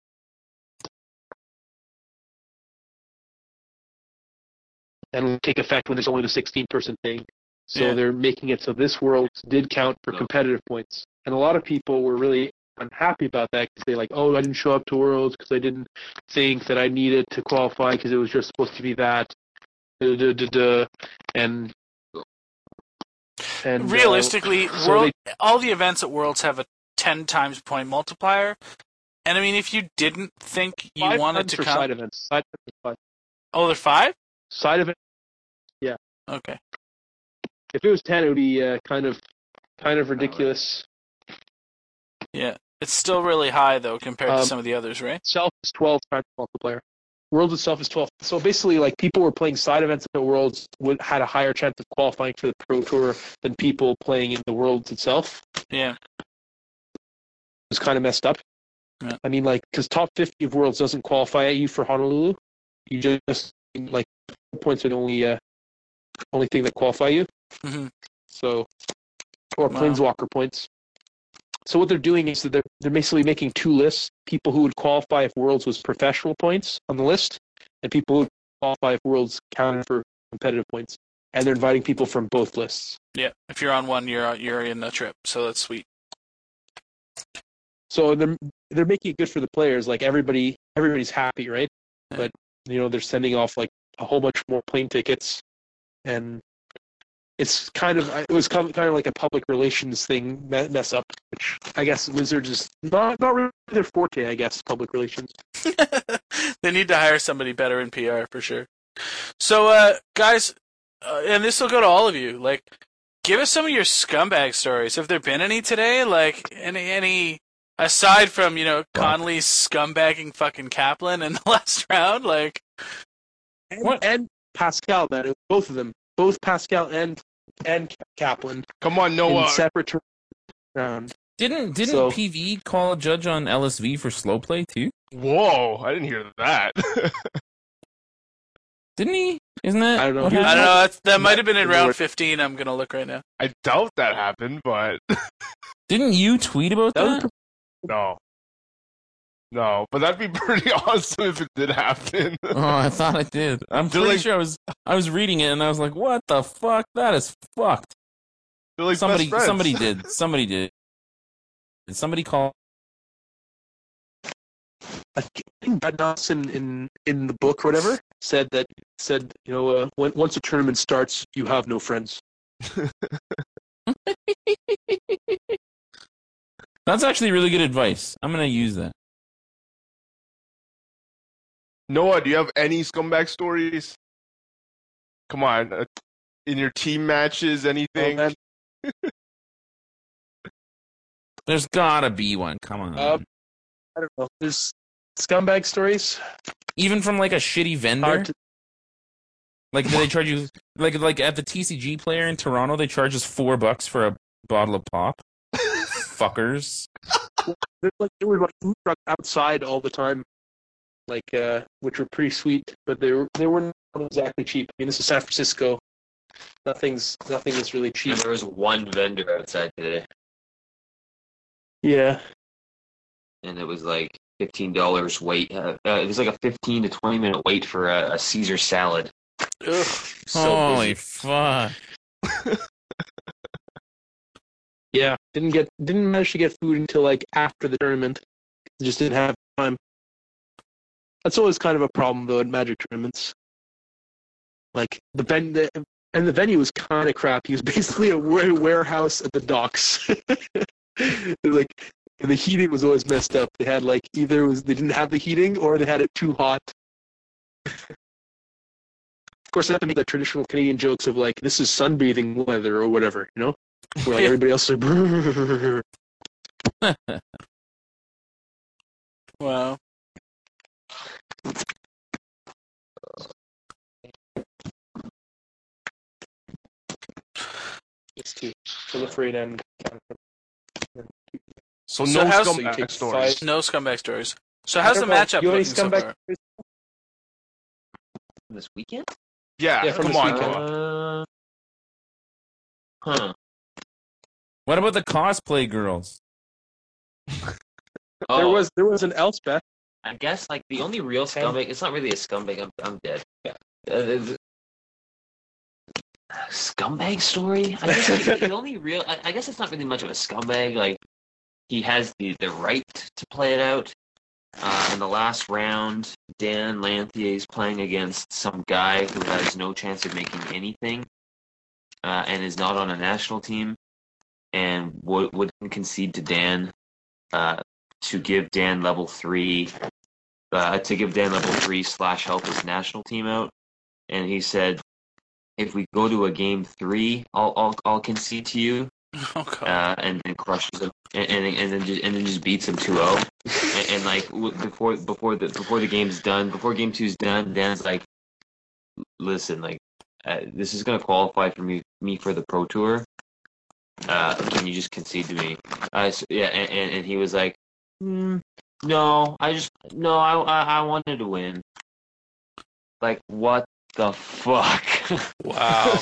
and will take effect when there's only the sixteen person thing. So Yeah. they're making it so this world did count for competitive points. And a lot of people were really unhappy about that because they're like, oh, I didn't show up to Worlds because I didn't think that I needed to qualify because it was just supposed to be that. Duh, duh, duh, duh. And, and uh, Realistically, so world they- all the events at Worlds have a ten times point multiplier. And I mean, if you didn't think you five wanted times to for come, side events. Side, events, oh, there's five. side event. Okay. If it was ten, it would be uh, kind of kind of ridiculous. Yeah, it's still really high though compared to Um, some of the others, right? Itself is twelve times multiplier. Worlds itself is twelve. So basically, like people were playing side events at Worlds would had a higher chance of qualifying for the Pro Tour than people playing in the Worlds itself. Yeah. It's kind of messed up. Yeah. I mean, like, because top fifty of Worlds doesn't qualify you for Honolulu. You just like points are the only uh, only thing that qualify you. Mhm. So, or Wow. planeswalker points. So what they're doing is that they're they're basically making two lists: people who would qualify if Worlds was professional points on the list, and people who would qualify if Worlds counted for competitive points. And they're inviting people from both lists. Yeah, if you're on one, you're you're in the trip, so that's sweet. So they're they're making it good for the players. Like everybody, everybody's happy, right? Yeah. But you know, they're sending off like a whole bunch more plane tickets, and it's kind of it was kind of, kind of like a public relations thing me- mess up, which I guess Wizards is not not really their forte. I guess public relations. They need to hire somebody better in P R for sure. So, uh, guys, uh, and this will go to all of you. Like, give us some of your scumbag stories. Have there been any today? Like, any any aside from you know Conley's scumbagging fucking Kaplan in the last round? Like, And, What? and Pascal, man, both of them, both Pascal and and Kaplan Come on, in Noah. separate tur- round. Didn't didn't So- P V call a judge on L S V for slow play too? Whoa, I didn't hear that. Didn't he? Isn't that? I don't know. what He was- I don't happened? know. That's, that might have been in Lord. round fifteen. I'm gonna look right now. I doubt that happened, but Didn't you tweet about That was that? no. No, but that'd be pretty awesome if it did happen. Oh, I thought I did. I'm They're pretty like- sure I was. I was reading it and I was like, "What the fuck? That is fucked." They're like somebody, best friends. somebody did. Somebody did. Did somebody call? I think Brad Nelson in in the book or whatever said that said you know uh, when, once a tournament starts you have no friends. That's actually really good advice. I'm gonna use that. Noah, do you have any scumbag stories? Come on, uh, in your team matches, anything? Oh, man. There's gotta be one. Come on. Um, I don't know. There's scumbag stories. Even from like a shitty vendor. Hard to, Like do they charge you like like at the T C G player in Toronto, they charge us four bucks for a bottle of pop. Fuckers. there's like there were like food trucks outside all the time, like uh, which were pretty sweet, but they were they weren't exactly cheap. I mean, this is San Francisco. Nothing's nothing is really cheap. And there was one vendor outside today, Yeah. and it was like fifteen dollars wait. Uh, uh, it was like a fifteen to twenty minute wait for a, a Caesar salad. Ugh. So Holy busy. fuck. Yeah, didn't get didn't manage to get food until like after the tournament. Just didn't have time. That's always kind of a problem though at Magic tournaments. Like the ven- the, and the venue was kind of crap. He was basically a wa- warehouse at the docks. Like and the heating was always messed up. They had like either it was they didn't have the heating or they had it too hot. Of course, they have to make the traditional Canadian jokes of like this is sunbathing weather or whatever, you know. Where like everybody else is like, "Brrr." Wow. Just to proliferate and So, So no how's- So you scumbag take stories. five- No scumbag stories. So how's the I don't know, matchup you have any looking so scumbag far? stories? This weekend? Yeah, Yeah, from come this on, weekend. Noah. Uh, huh. What about the cosplay girls? There Oh, was there was an Elspeth. I guess like the only real Okay. scumbag. It's not really a scumbag. I'm I'm dead. Yeah. Uh, the- the- scumbag story. I guess like, the only real. I, I guess it's not really much of a scumbag. Like he has the the right to play it out. Uh, in the last round, Dan Lanthier is playing against some guy who has no chance of making anything, uh, and is not on a national team, and would wouldn't concede to Dan. Uh, to give Dan level three, uh, to give Dan level three slash help his national team out, and he said, "If we go to a game three, I'll I'll, I'll concede to you," Oh god. uh, and then crushes him, and and, and then just and then just beats him two zero, and, and like w- before before the before the game's done, before game two's done, Dan's like, "Listen, like uh, this is gonna qualify for me me for the pro tour. Uh, can you just concede to me?" Uh, so, yeah, and, and and he was like. Mm, no, I just no, I, I I wanted to win. Like, what the fuck? Wow.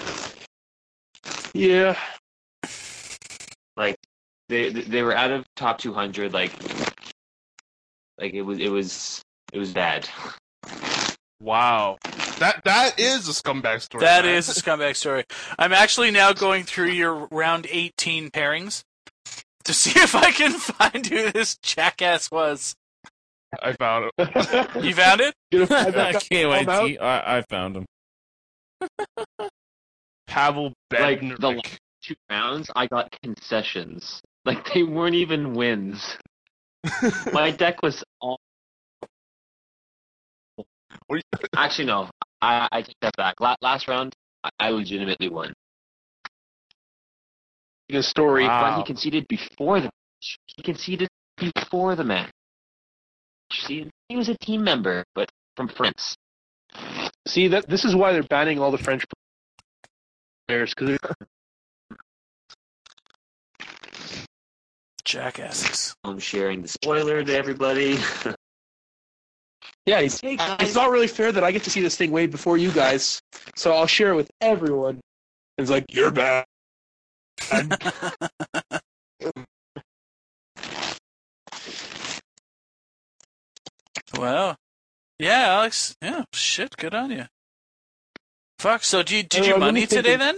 Yeah. Like, they they were out of top two hundred. Like, like it was it was it was bad. Wow. That that is a scumbag story. That man. is a scumbag story. I'm actually now going through your round eighteen pairings to see if I can find who this jackass was. I found it. You found it? I can't wait. To, I, I found him. Pavel Like Bednarik. the last two rounds, I got concessions. Like they weren't even wins. My deck was all. What do Actually, no. I I take that back. La- last round, I, I legitimately won. The story. Wow. But he conceded before the match. He conceded before the match. See, he was a team member, but from France. See that this is why they're banning all the French players because Jackasses. I'm sharing the spoiler to everybody. yeah, it's, Hey, guys. it's not really fair that I get to see this thing way before you guys, so I'll share it with everyone. It's like you're bad. Well, yeah, Alex. Yeah, shit, good on you. Fuck, so did you, did Uh, you let me money think today of- then?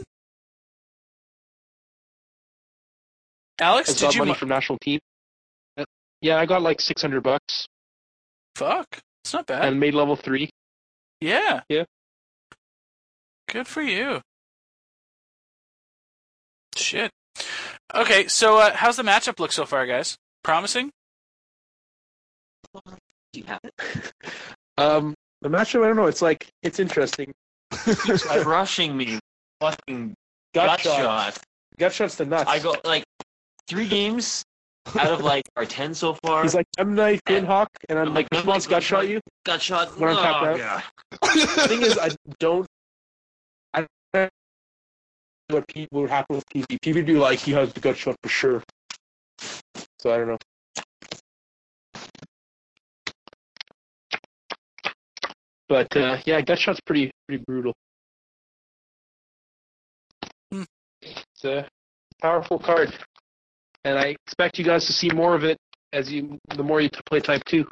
Alex, I did got you money mo- from national team. Yeah, I got like six hundred bucks Fuck, it's not bad. and made level three. Yeah. Yeah. Good for you. Shit. Okay, so uh, how's the matchup look so far, guys? Promising? Do you have it? Um, the matchup, I don't know. It's like it's interesting. He's crushing me. Fucking Gut, gut shot. shot. Gut shots to nuts. I go like three games out of like our ten so far. He's like, I'm knife in hawk, and I'm I'm like, like, this one's gut shot you. gut shot. When I'm tapped Oh, out. yeah. The thing is, I don't. I don't know what people would happen with P V. P V would be like, he has the gut shot for sure. So I don't know. But uh, yeah, gut shot's pretty pretty brutal. Hmm. It's a powerful card, and I expect you guys to see more of it as you the more you play Type Two.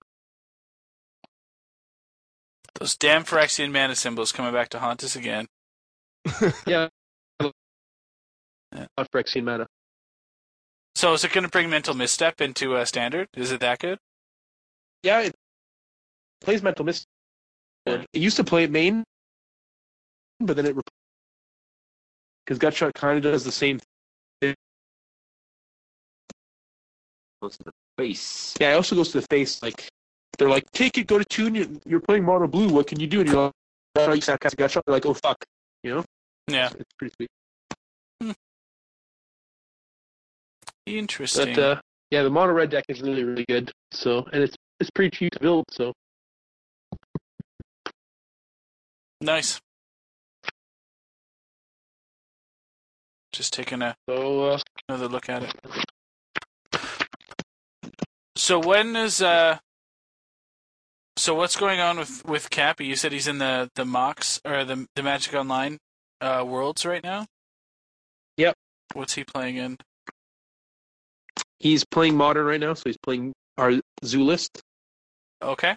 Those damn Phyrexian mana symbols coming back to haunt us again. Yeah, Yeah. not Phyrexian mana. So is it going to bring Mental Misstep into uh, Standard? Is it that good? Yeah, it plays Mental Mist. It used to play main, but then it because Gutshot kind of does the same thing. Goes to the face. Yeah, it also goes to the face. Like they're like, take it, go to two, and you're, you're playing mono blue. What can you do? And you're like, oh, you can't cast a Gutshot. They're like, oh fuck, you know? Yeah. It's, it's pretty sweet. Interesting. But uh, yeah, the mono red deck is really really good. So and it's it's pretty cheap to build. So Nice. Just taking a so uh, another look at it. So when is uh? So what's going on with with Cappy? You said he's in the the Mox or the the Magic Online uh, worlds right now. Yep. What's he playing in? he's playing modern right now. So he's playing our Zoo list. Okay.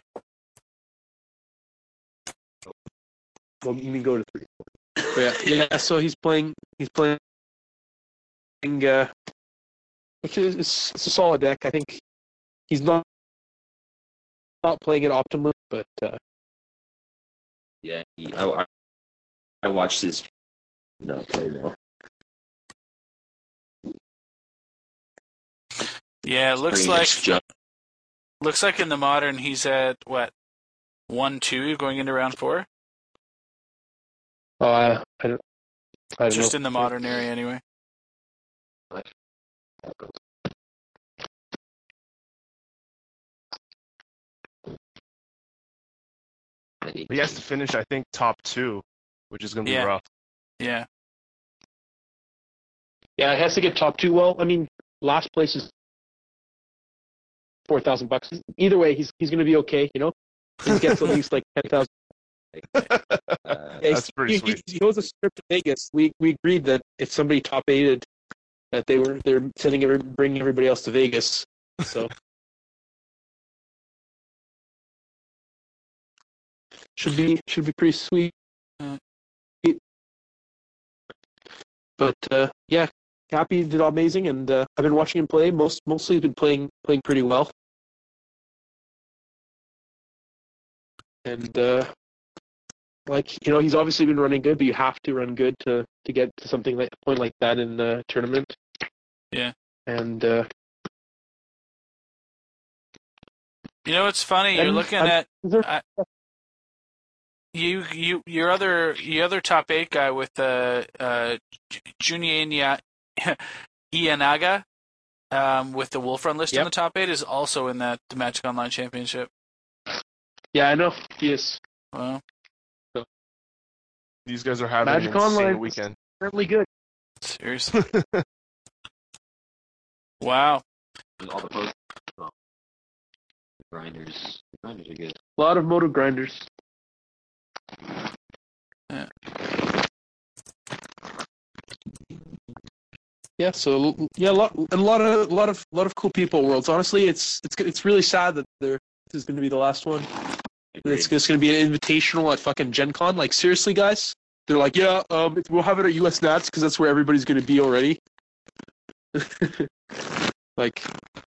Well, you mean go to three? But yeah, yeah. So he's playing. He's playing. Uh, which is it's, it's a solid deck. I think he's not not playing it optimally, but uh, Yeah, he, I, I, I watched his. No, play now. Yeah, it looks Pretty like much ju- looks like in the modern he's at what one two going into round four. oh, I, I don't. I don't Just know. in the modern area anyway. He has to finish, I think, top two, which is going to be Yeah. rough. Yeah. Yeah, it has to get top two. Well, I mean, last place is four thousand bucks. Either way, he's he's going to be okay. You know, he gets at least like ten thousand. Like, uh, Yeah, That's he, pretty he, sweet. he owes a trip to Vegas. We we agreed that if somebody top eighted, that they were they're sending every, bringing everybody else to Vegas. So should be should be pretty sweet. Mm. But uh, yeah, Cappy did amazing, and uh, I've been watching him play. Most mostly, he's been playing playing pretty well. And uh, like you know, he's obviously been running good, but you have to run good to, to get to something like a point like that in the tournament. Yeah. And uh, You know, it's funny. You're and looking I'm- at there- I- you, you, your other, your other top eight guy with the uh, uh, Junya Ianaga, um, with the Wolf Run list in Yep. the top eight is also in that Magic Online Championship. yeah, I know he is Well, These guys are having Magic an insane Online. weekend. certainly good. seriously. Wow. all the posts. Well, the grinders. The grinders are good. A lot of motor grinders. Yeah. Yeah, so yeah, a lot, and a lot of, a lot of, a lot of cool people. at Worlds. Honestly, it's it's it's really sad that there this is going to be the last one. It's just going to be an invitational at fucking Gen Con. Like seriously, guys, they're like, yeah, um, we'll have it at U S Nats because that's where everybody's going to be already. like,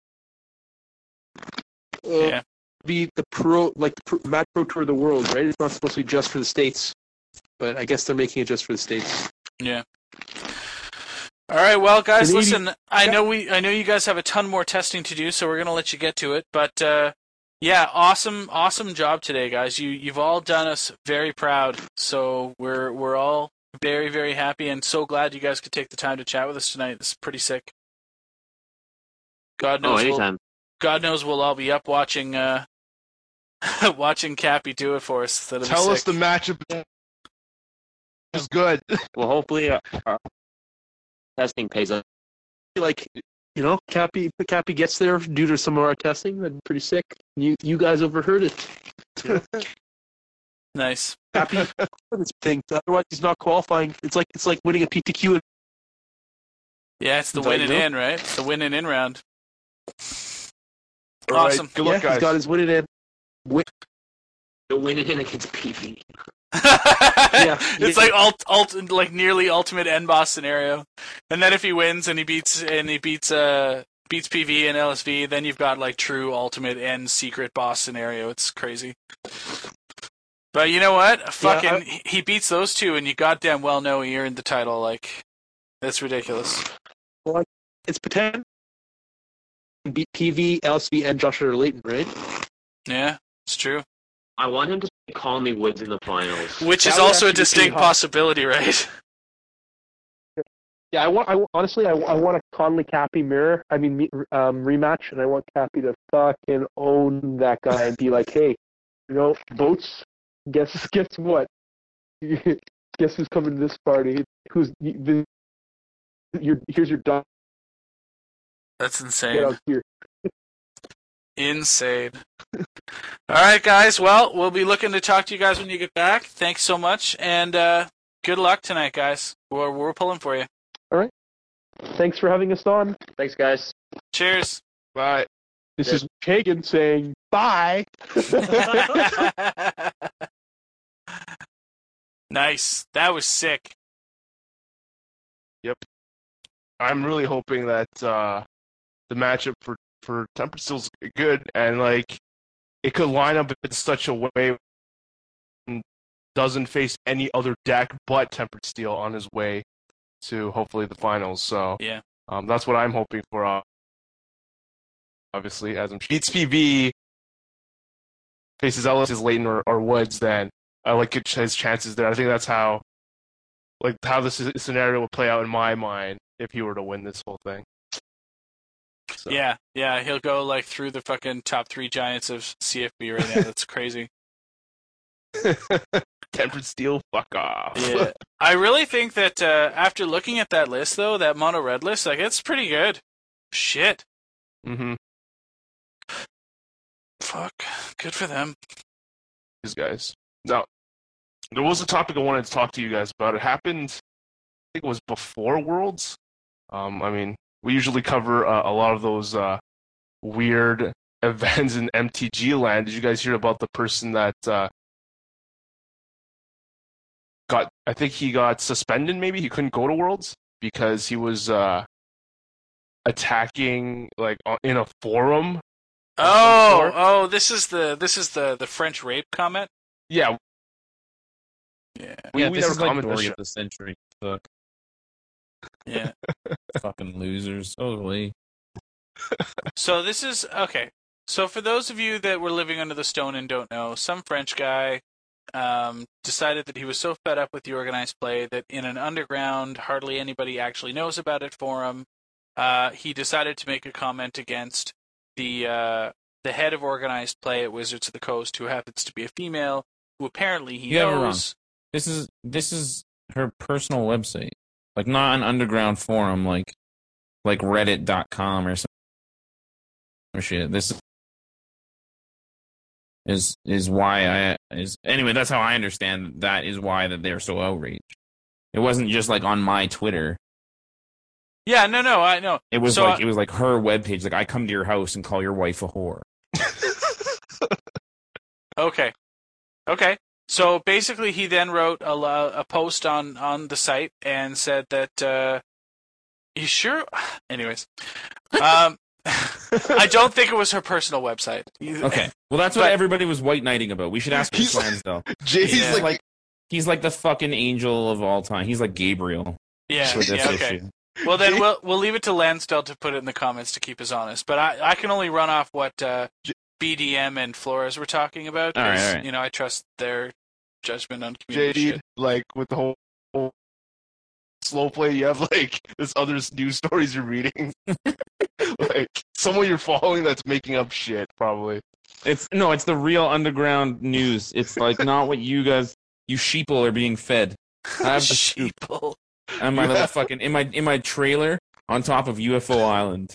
uh, Yeah. be the pro like the pro, Match Pro Tour of the world, right? It's not supposed to be just for the States, but I guess they're making it just for the States. Yeah. All right, well, guys, Canadian- listen. I know we, I know you guys have a ton more testing to do, so we're gonna let you get to it. But uh, yeah, awesome, awesome job today, guys. You, you've all done us very proud. So we're, we're all very, very happy, and so glad you guys could take the time to chat with us tonight. This is pretty sick. God Oh, knows, we'll, anytime. God knows, we'll all be up watching, uh, watching Cappy do it for us. That'll be Tell us sick. the matchup is good. Well, hopefully uh, our testing pays off. Like, you know, Cappy Cappy gets there due to some of our testing. That'd be pretty sick. You you guys overheard it. Nice. Cappy this thing. Otherwise, he's not qualifying. It's like it's like winning a P T Q. Yeah, it's the Is that win and you? in, right? It's the win and in round. All right, Awesome. good Yeah, luck, he's guys. got his win it in. Win- He'll win it in against P V. it's yeah. like alt, alt, like nearly ultimate end boss scenario. And then if he wins and he beats and he beats uh beats P V and L S V, then you've got like true ultimate end secret boss scenario. It's crazy. But you know what? Fucking, I- he- he beats those two, and you goddamn well know he earned the title. Like, that's ridiculous. It's pretend. Beat P V, L S V, and Joshua Layton, right? Yeah, it's true. I want him to call me Woods in the finals. Which That is would also a actually be distinct pretty hot. possibility, right? Yeah, I want. I want- honestly, I, I want a Conley Cappy mirror. I mean, me- um, rematch, and I want Cappy to fucking own that guy and be like, hey, you know, boats. Guess guess what? Guess who's coming to this party? Who's the? Your here's your dog. That's Get insane. out here. Insane. All right, guys. Well, we'll be looking to talk to you guys when you get back. Thanks so much, and uh, good luck tonight, guys. We're, we're pulling for you. Thanks for having us on. Thanks, guys. Cheers. Bye. This Yeah. is Hagen saying bye. Nice. That was sick. I'm really hoping that uh, the matchup for for Tempered Steel's good, and like it could line up in such a way and doesn't face any other deck but Tempered Steel on his way to hopefully the finals. So Yeah. um, that's what I'm hoping for. Uh, obviously, as I'm beats P V faces Ellis, Layton or, or Woods, then I like his chances there. I think that's how like how this is- scenario would play out in my mind if he were to win this whole thing. So. Yeah, yeah. He'll go like through the fucking top three giants of C F B right now. That's crazy. Tempered Steel, fuck off. Yeah. I really think that uh, after looking at that list, though, that mono red list, like it's pretty good. Shit. Mm-hmm. Fuck. Good for them. These guys. No, there was a topic I wanted to talk to you guys about. It happened, I think it was before Worlds. Um, I mean, we usually cover uh, a lot of those uh, weird events in M T G land. Did you guys hear about the person that uh, got? I think he got suspended. Maybe he couldn't go to Worlds because he was uh, attacking like on- in a forum. Oh, oh, this is the this is the the French rape comment. Yeah, Yeah, we, yeah, we this never is like commented on story shit. of the century. Fuck, yeah. fucking losers. Holy. So this is okay. So for those of you that were living under the stone and don't know, some French guy um, decided that he was so fed up with the organized play that in an underground, hardly anybody actually knows about it forum, uh, he decided to make a comment against the uh, the head of organized play at Wizards of the Coast, who happens to be a female, who apparently he You have it wrong. knows. This is this is her personal website, like not an underground forum, like like Reddit dot com or some shit. This is is why I is anyway. That's how I understand. That is why that they're so outraged. It wasn't just like on my Twitter. Yeah, no, no, I know. It was So, like uh, it was like her webpage. Like I come to your house and call your wife a whore. Okay. Okay. So basically, he then wrote a, lo- a post on, on the site and said that, uh, you sure? Anyways. Um, I don't think it was her personal website. You- Okay, well that's what But- everybody was white knighting about. We should ask Chris He's- Lansdale. Jay's Yeah. like, like he's like the fucking angel of all time. He's like Gabriel Yeah, with this yeah, okay. issue. Well, then we'll we'll leave it to Lansdale to put it in the comments to keep us honest. But I, I can only run off what uh, B D M and Flores were talking about. 'Cause, All right, all right. You know, I trust their judgment on community Jade, shit. like with the whole, whole slow play, you have like this other news stories you're reading. Like someone you're following that's making up shit, probably. It's no, it's the real underground news. It's like not what you guys, you sheeple, are being fed. I have the scoop. Sheeple. I'm my You little have- fucking in my in my trailer on top of U F O Island.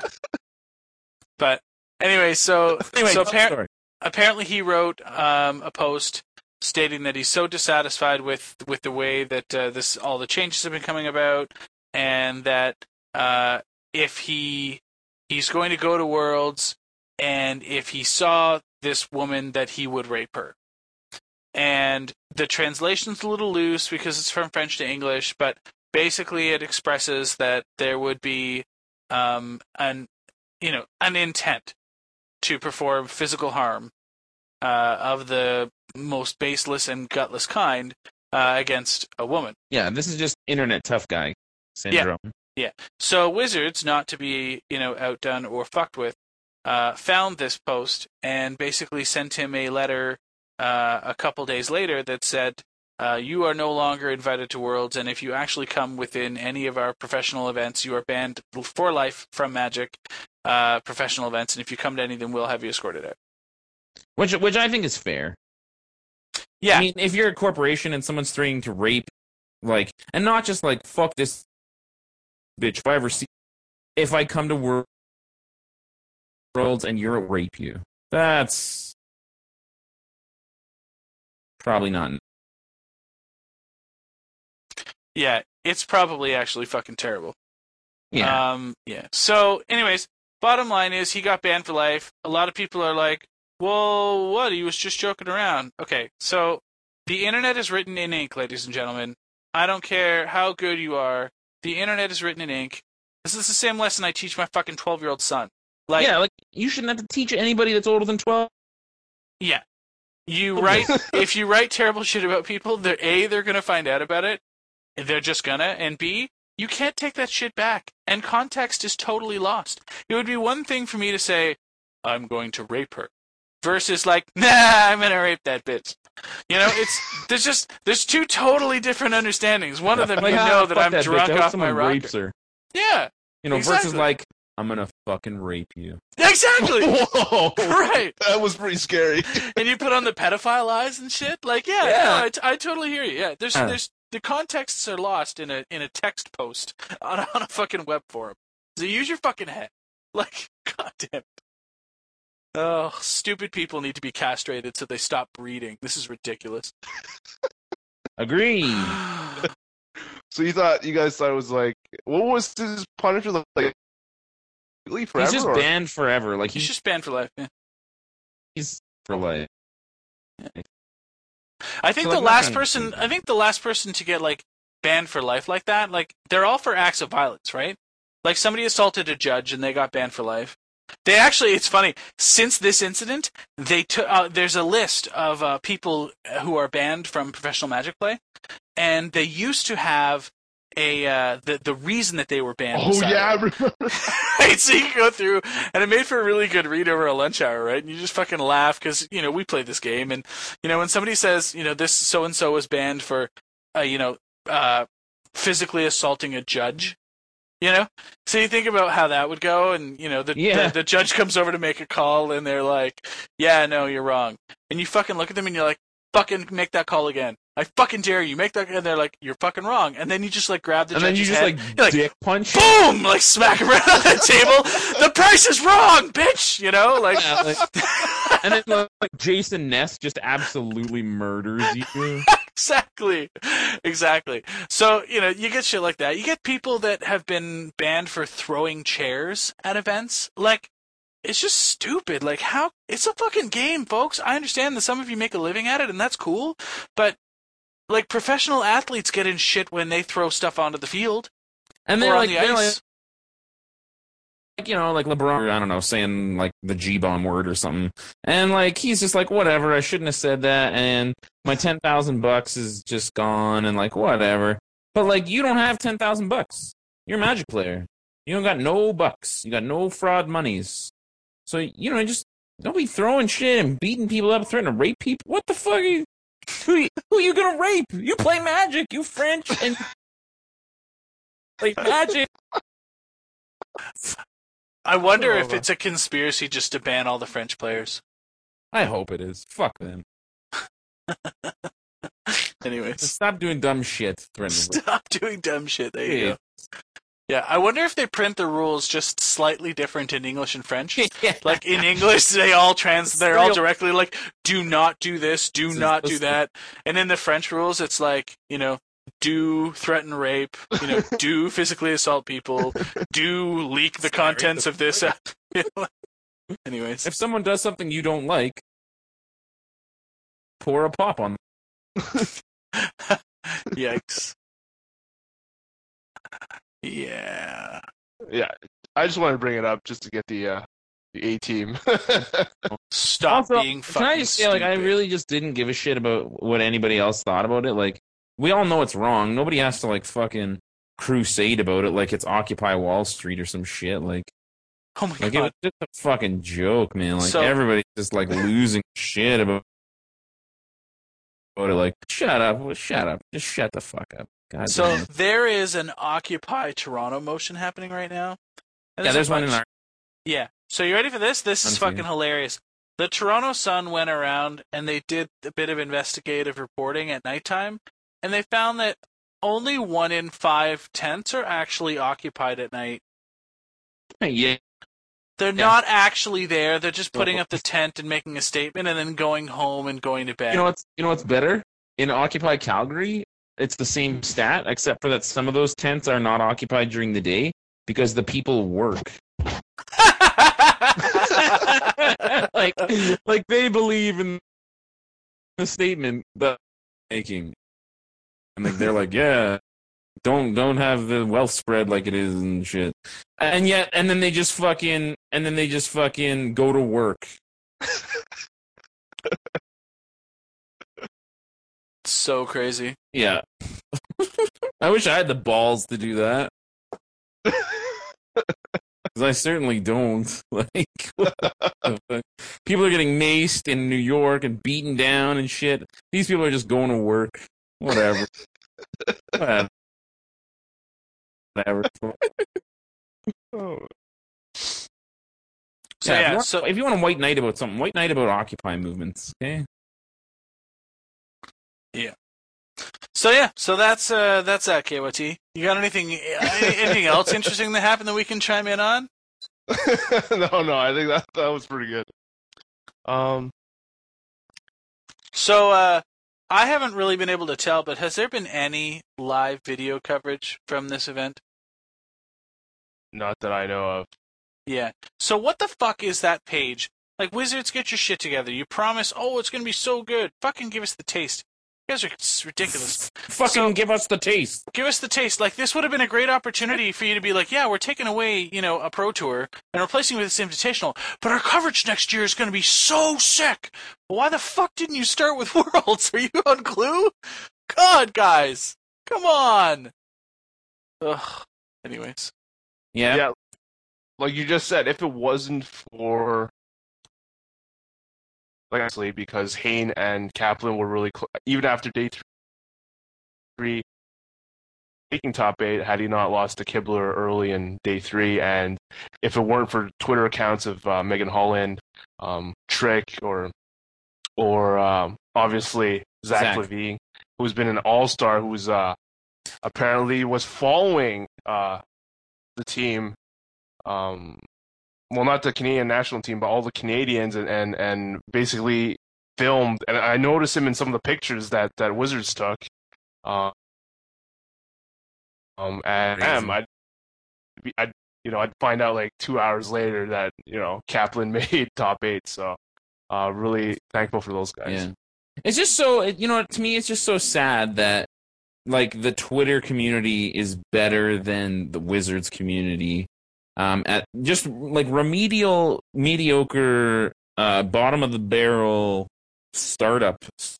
But anyway, so Anyway, so tell the appar- story. apparently he wrote um, a post stating that he's so dissatisfied with with the way that uh, this all the changes have been coming about, and that uh, if he he's going to go to Worlds, and if he saw this woman, that he would rape her. And the translation's a little loose because it's from French to English, but basically it expresses that there would be um, an you know an intent to perform physical harm uh, of the most baseless and gutless kind uh, against a woman. Yeah, this is just internet tough guy syndrome. So Wizards, not to be you know outdone or fucked with, uh, found this post and basically sent him a letter uh, a couple days later that said, uh, "You are no longer invited to Worlds, and if you actually come within any of our professional events, you are banned for life from Magic uh, professional events. And if you come to any of them, we'll have you escorted out." Which which I think is fair. Yeah, I mean, if you're a corporation and someone's threatening to rape, like, and not just like fuck this bitch. If I ever see, if I come to Wor- Worlds and you're rape you, that's probably not. yeah, it's probably actually fucking terrible. Yeah, Um, yeah. So, anyways, bottom line is he got banned for life. A lot of people are like, well, what? He was just joking around. Okay, so the internet is written in ink, ladies and gentlemen. I don't care how good you are. The internet is written in ink. This is the same lesson I teach my fucking twelve-year-old son. Like, yeah, like you shouldn't have to teach anybody that's older than twelve. yeah. You write, if you write terrible shit about people, they're A, they're gonna find out about it. They're just gonna, and B, you can't take that shit back. And context is totally lost. It would be one thing for me to say, I'm going to rape her. Versus like, nah, I'm gonna rape that bitch. You know, it's, there's just, there's two totally different understandings. One of them, Like, you ah, know that fuck I'm that drunk bitch. I hope off my someone rocker. rapes her. Yeah, You know, Exactly. versus like, I'm gonna fucking rape you. exactly. Whoa, Right. that was pretty scary. And you put on the pedophile eyes and shit. Like, yeah, Yeah. no, I, t- I totally hear you. Yeah, there's, Uh. there's the contexts are lost in a in a text post on a, on a fucking web forum. So use your fucking head. Like, goddamn. Oh, stupid people need to be castrated so they stop breeding. This is ridiculous. Agreed. So you thought you guys thought it was like what was his punishment like? Forever, He's just or? banned forever. Like He's he's just banned for life. Yeah. he's for life. I think So, the like, not last trying to person, be- I think the last person to get like banned for life like that, like they're all for acts of violence, right? Like somebody assaulted a judge and they got banned for life. They actually, it's funny. Since this incident, they took. Uh, there's a list of uh, people who are banned from professional Magic play, and they used to have a uh, the the reason that they were banned. Oh beside yeah, I it. remember. Right, so you go through, and it made for a really good read over a lunch hour, right? And you just fucking laugh because you know we played this game, and you know when somebody says, you know, this so and so was banned for, uh, you know, uh, physically assaulting a judge, you know, so you think about how that would go, and you know the, Yeah. the the judge comes over to make a call, and they're like, yeah, no, you're wrong, and you fucking look at them, and you're like, fucking make that call again. I fucking dare you, make that, and they're like, you're fucking wrong, and then you just like grab the And then you judge's just head, like, you're like, dick punch. boom, like smack him right on the table. The price is wrong, bitch. You know, like, Yeah, like- and then like, like Jason Ness just absolutely murders you. exactly, exactly. So you know, you get shit like that. You get people that have been banned for throwing chairs at events. Like, it's just stupid. Like, how? It's a fucking game, folks. I understand that some of you make a living at it, and that's cool. But like, professional athletes get in shit when they throw stuff onto the field And or they're on like, the they're ice. like, you know, like LeBron, I don't know, saying like the G-bomb word or something. And like, he's just like, whatever, I shouldn't have said that. And my ten thousand bucks is just gone and like, whatever. But like, you don't have ten thousand bucks. You're a Magic player. You don't got no bucks. You got no fraud monies. So, you know, just don't be throwing shit and beating people up, threatening to rape people. What the fuck are you? Who, you- who you gonna rape? You play Magic, you French, and play Magic. I wonder Oh, if my- it's a conspiracy just to ban all the French players. I hope it is. Fuck them. Anyways, Stop doing dumb shit. Threatening to rape. stop doing dumb shit. There you Yeah. go. Yeah, I wonder if they print the rules just slightly different in English and French. Yeah. Like in English, they all trans. They're all Real- directly like, "Do not do this. Do This is not do supposed to- that." And in the French rules, it's like, you know, do threaten rape. You know, do physically assault people. Do leak the contents of this. You know? Anyways, If someone does something you don't like, pour a pop on them. yikes. Yeah. Yeah, I just wanted to bring it up just to get the uh, the A team. Stop Also, being can fucking I just say, like, I stupid. really just didn't give a shit about what anybody else thought about it. Like, we all know it's wrong. Nobody has to, like, fucking crusade about it like it's Occupy Wall Street or some shit. Like, Oh my like it god. was just a fucking joke, man. Like, So- everybody's just, like, losing shit about, about it. Like, shut up. Shut up. Just shut the fuck up. God So damn it. there is an Occupy Toronto motion happening right now. And Yeah, a there's one in bunch- our... Yeah. So you ready for this? This is I'm seeing. fucking hilarious. The Toronto Sun went around and they did a bit of investigative reporting at nighttime, and they found that only one in five tents are actually occupied at night. Yeah. They're Yeah. not actually there. They're just putting up the tent and making a statement and then going home and going to bed. You know what's you know what's better? In Occupy Calgary, it's the same stat, except for that some of those tents are not occupied during the day because the people work. like, like they believe in the statement that they're making, and like they're like, yeah, don't don't have the wealth spread like it is and shit. And yet, and then they just fucking, and then they just fucking go to work. So crazy. Yeah. I wish I had the balls to do that. Because I certainly don't. Like, what the fuck? People are getting maced in New York and beaten down and shit. These people are just going to work. Whatever. Whatever. Whatever. Oh. So Yeah, if, yeah, you want, so if you want to white knight about something, white knight about Occupy movements, okay? So yeah, so that's uh that's that K Y T. You got anything any- anything else interesting that happened that we can chime in on? no, no, I think that that was pretty good. Um, So uh I haven't really been able to tell, but has there been any live video coverage from this event? Not that I know of. Yeah. So what the fuck is that page? Like, Wizards, get your shit together. You promise, oh, it's going to be so good. Fucking give us the taste. You guys are it's ridiculous. Fucking So- give us the taste. Give us the taste. Like, this would have been a great opportunity for you to be like, yeah, we're taking away, you know, a Pro Tour and replacing it with this Invitational, but our coverage next year is going to be so sick. Why the fuck didn't you start with Worlds? Are you on Clue? God, guys. Come on. Ugh. Anyways. Yeah. Yeah, like you just said, if it wasn't for, like, honestly, because Hayne and Kaplan were really close, even after day th- three, taking top eight, had he not lost to Kibler early in day three, and if it weren't for Twitter accounts of uh, Megan Holland, um, Trick, or or um, obviously Zach, Zach. Levine, who's been an all-star, who's uh, apparently was following uh, the team. Um, well, not the Canadian national team, but all the Canadians, and, and, and basically filmed. And I noticed him in some of the pictures that, that Wizards took. Uh, um, and Crazy. um, I'd, be- I'd, you know, I'd find out like two hours later that, you know, Kaplan made top eight. So, uh, really thankful for those guys. Yeah. It's just so, it- you know, to me, it's just so sad that, like, the Twitter community is better than the Wizards community. Um, at just like remedial, mediocre, uh, bottom of the barrel startup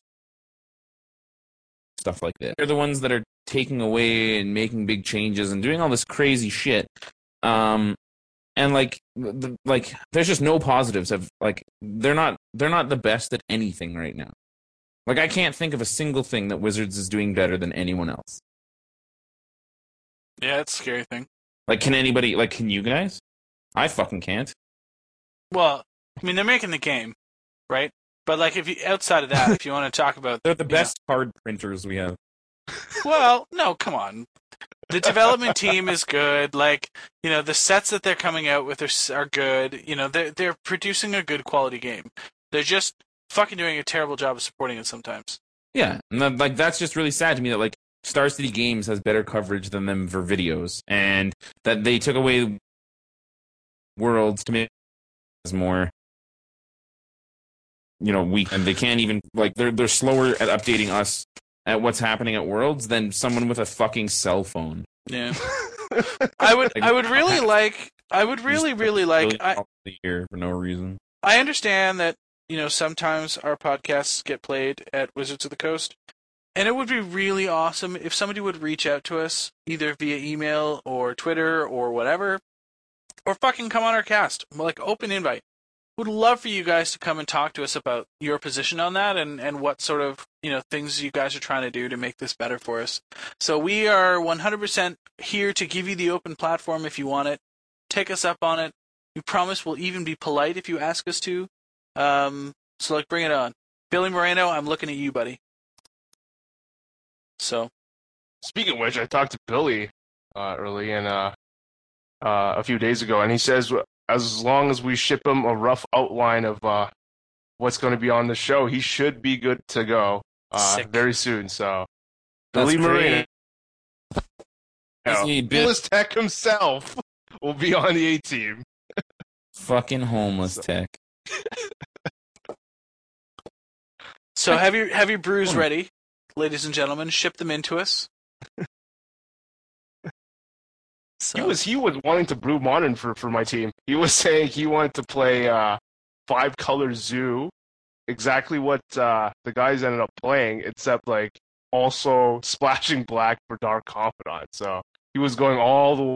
stuff like that. They're the ones that are taking away and making big changes and doing all this crazy shit. Um, and like, the, like, there's just no positives of like they're not they're not the best at anything right now. Like, I can't think of a single thing that Wizards is doing better than anyone else. Yeah, it's a scary thing. Like, can anybody, like, can you guys? I fucking can't. Well, I mean, they're making the game, right? But, like, if you outside of that, if you want to talk about... They're the you best card printers we have. know- well, no, come on. The development team is good. Like, you know, the sets that they're coming out with are, are good. You know, they're, they're producing a good quality game. They're just fucking doing a terrible job of supporting it sometimes. Yeah, and then, like, that's just really sad to me that, like, Star City Games has better coverage than them for videos, and that they took away Worlds to make it more, you know, weak, and they can't even, like, they're they're slower at updating us at what's happening at Worlds than someone with a fucking cell phone. Yeah. I would Like, I would really like I would really really like Really I all the year for no reason. I understand that, you know, sometimes our podcasts get played at Wizards of the Coast, and it would be really awesome if somebody would reach out to us either via email or Twitter or whatever, or fucking come on our cast, like open invite. Would love for you guys to come and talk to us about your position on that and, and what sort of, you know, things you guys are trying to do to make this better for us. So we are one hundred percent here to give you the open platform if you want it. Take us up on it. We promise we'll even be polite if you ask us to. Um, so, like, bring it on. Billy Moreno, I'm looking at you, buddy. So, Speaking of which, I talked to Billy uh, early and uh, uh, a few days ago, and he says as long as we ship him a rough outline of uh, what's going to be on the show, he should be good to go uh, Sick. very soon. So, That's Billy Marino, great. you know, Is he a bit- Homeless Tech himself, will be on the A team. Fucking homeless tech. so have your have your brews ready, ladies and gentlemen. Ship them in to us. So, He was he was wanting to brew modern for, for my team. He was saying he wanted to play uh, five color zoo, exactly what uh, the guys ended up playing, except like also splashing black for Dark Confidant. So he was going all the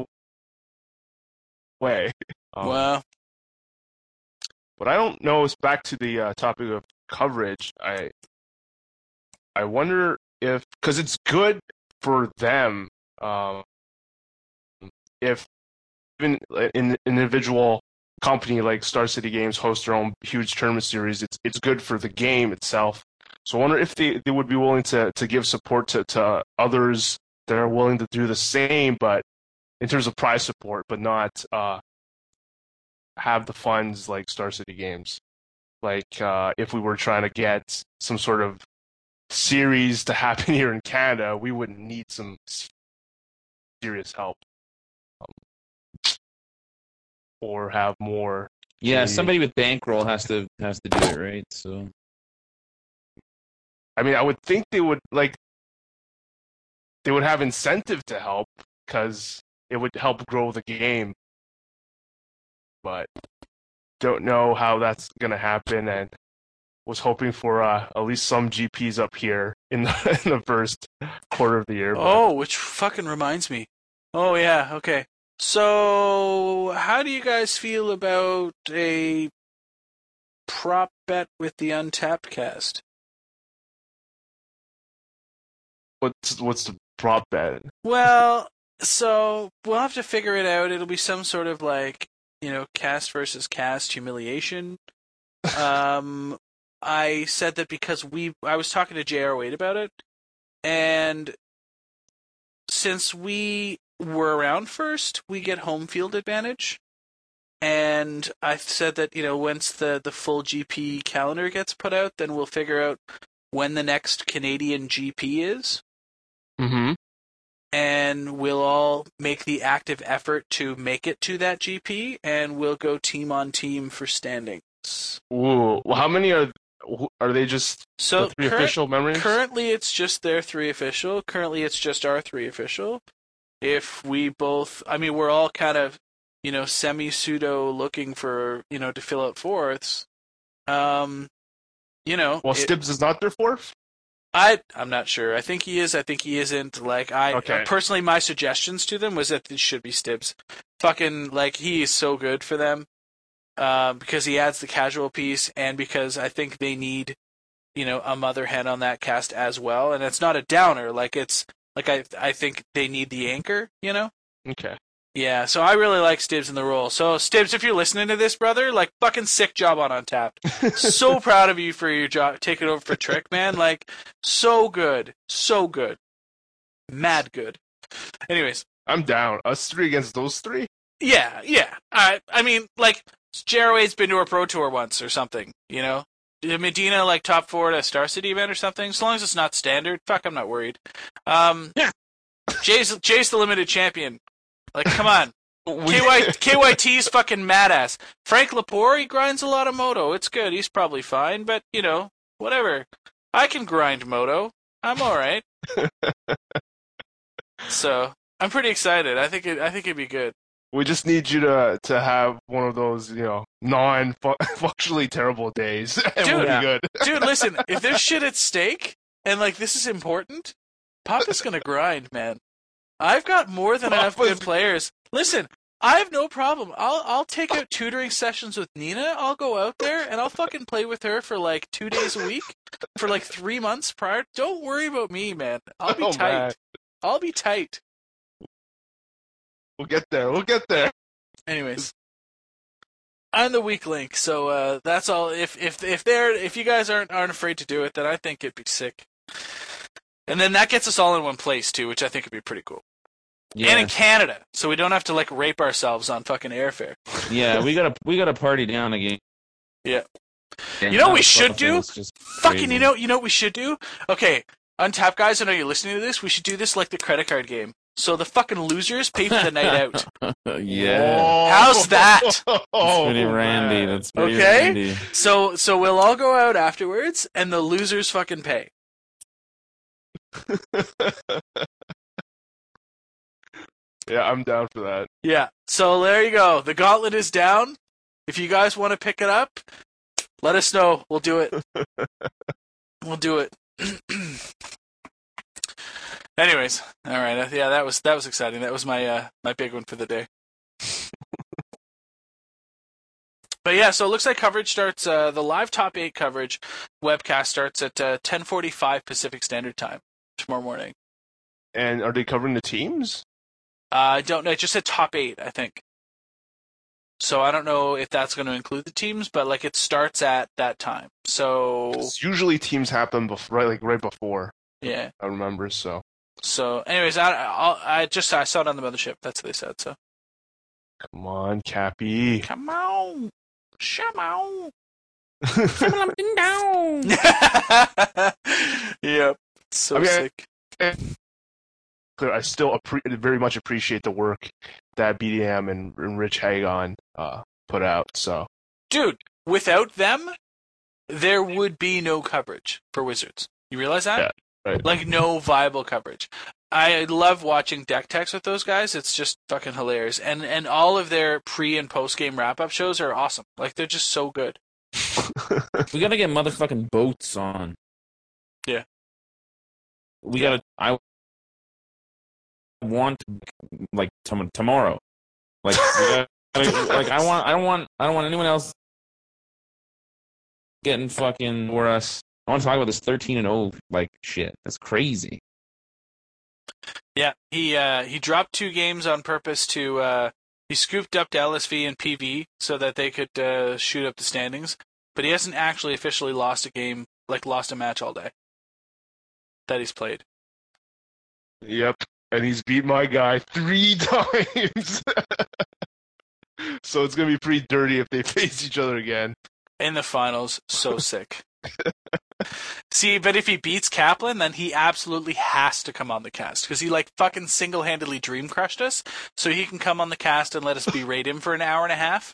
way. Um, well, But I don't know. It's back to the uh, topic of coverage. I I wonder if because it's good for them. Um, if even an individual company like Star City Games hosts their own huge tournament series, it's it's good for the game itself. So I wonder if they, they would be willing to, to give support to, to others that are willing to do the same, but in terms of prize support, but not uh, have the funds like Star City Games. Like uh, if we were trying to get some sort of series to happen here in Canada, we would need some serious help, um, or have more. Yeah, Canadian- somebody with bankroll has to has to do it, right? So I mean, I would think they would like they would have incentive to help because it would help grow the game, but don't know how that's gonna happen, and was hoping for uh, at least some G Ps up here in the, in the first quarter of the year. But... Oh, which fucking reminds me. Oh yeah, okay. So, how do you guys feel about a prop bet with the Untapped cast? What's what's the prop bet? Well, so we'll have to figure it out. It'll be some sort of like, you know, cast versus cast humiliation. Um, I said that because we, I was talking to J R Wade about it, and since we were around first, we get home field advantage. And I said that, you know, once the, the full G P calendar gets put out, then we'll figure out when the next Canadian G P is. Mm-hmm. And we'll all make the active effort to make it to that G P, and we'll go team on team for standings. Ooh, well, how many are are they? Just So the three current- official memories? Currently, it's just their three official. Currently, it's just our three official. If we both, I mean, we're all kind of, you know, semi-pseudo looking for, you know, to fill out fourths. Um, you know, Well, it- Stibbs is not their fourth. I I'm not sure. I think he is. I think he isn't. Like I Okay. uh, personally, my suggestions to them was that it should be Stibbs. Fucking like he is so good for them, uh, because he adds the casual piece, and because I think they need, you know, a mother hen on that cast as well. And it's not a downer. Like it's like I I think they need the anchor. You know. Okay. Yeah, so I really like Stibbs in the role. So Stibbs, if you're listening to this, brother, like fucking sick job on Untapped. So proud of you for your job taking over for Trick, man. Like so good, so good, mad good. Anyways, I'm down. Us three against those three. yeah, yeah. I I mean, like Jarroway's been to a pro tour once or something, you know. Did Medina like top four at a Star City event or something? As long as it's not standard, fuck, I'm not worried. Um, Yeah. Jay's Jay's the limited champion. Like, come on. We- K Y, K Y T's fucking madass. Frank Lepore, he grinds a lot of moto. It's good. He's probably fine, but, you know, whatever. I can grind moto. I'm alright. So, I'm pretty excited. I think it, I think it'd be good. We just need you to to have one of those, you know, non-functionally terrible days, and Dude, we'll yeah. be good. Dude, listen, if there's shit at stake, and, like, this is important, Papa's gonna grind, man. I've got more than enough Papa's- good players. Listen, I have no problem. I'll I'll take out tutoring sessions with Nina. I'll go out there and I'll fucking play with her for like two days a week for like three months prior. Don't worry about me, man. I'll be Oh, tight. man. I'll be tight. We'll get there. We'll get there. Anyways, I'm the weak link, so uh, that's all. If if if they're if you guys aren't aren't afraid to do it, then I think it'd be sick. And then that gets us all in one place too, which I think would be pretty cool. yeah, And in Canada, so we don't have to like rape ourselves on fucking airfare. yeah, we gotta we gotta party down again. Yeah. And You know what we that should fucking do? was just Fucking, crazy. you know, you know what we should do? Okay, Untapped guys, I know you're listening to this. We should do this like the credit card game. So the fucking losers pay for the night out. yeah, Oh. How's that? that's pretty randy. That's pretty Okay. randy. So so we'll all go out afterwards, and the losers fucking pay. Yeah, I'm down for that. Yeah. So there you go. The gauntlet is down. If you guys want to pick it up, let us know. We'll do it. We'll do it. Anyways, all right. uh, Yeah, that was that was exciting. That was my uh, my big one for the day. But yeah, so it looks like coverage starts. Uh, the live top eight coverage webcast starts at uh, ten forty-five Pacific Standard Time tomorrow morning. And are they covering the teams? Uh, I don't know. It just said top eight, I think. So I don't know if that's going to include the teams, but like it starts at that time. So 'Cause usually teams happen before, right, like right before. yeah. I remember. So So anyways, I I'll, I just I saw it on the mothership. That's what they said. So come on, Cappy. come on, come on. down. Yep. So I mean, I- sick. Clear, I still appre- very much appreciate the work that B D M and, and Rich Hagon uh, put out. So, Dude, without them, there would be no coverage for Wizards. You realize that? Yeah, right. Like, no viable coverage. I love watching deck techs with those guys. It's just fucking hilarious. And and all of their pre- and post-game wrap-up shows are awesome. Like, they're just so good. We gotta get motherfucking boats on. Yeah. We gotta. I want like tom- tomorrow. Like, we gotta, like I want. I don't want. I don't want anyone else getting fucking or us. I want to talk about this thirteen and oh like shit. That's crazy. Yeah, he uh, he dropped two games on purpose to uh, he scooped up to L S V and P V so that they could uh, shoot up the standings, but he hasn't actually officially lost a game, like lost a match all day that he's played. Yep, and he's beat my guy three times. So it's gonna be pretty dirty if they face each other again. In the finals, so sick. See, but if he beats Kaplan, then he absolutely has to come on the cast because he like fucking single-handedly dream crushed us. So he can come on the cast and let us berate him for an hour and a half.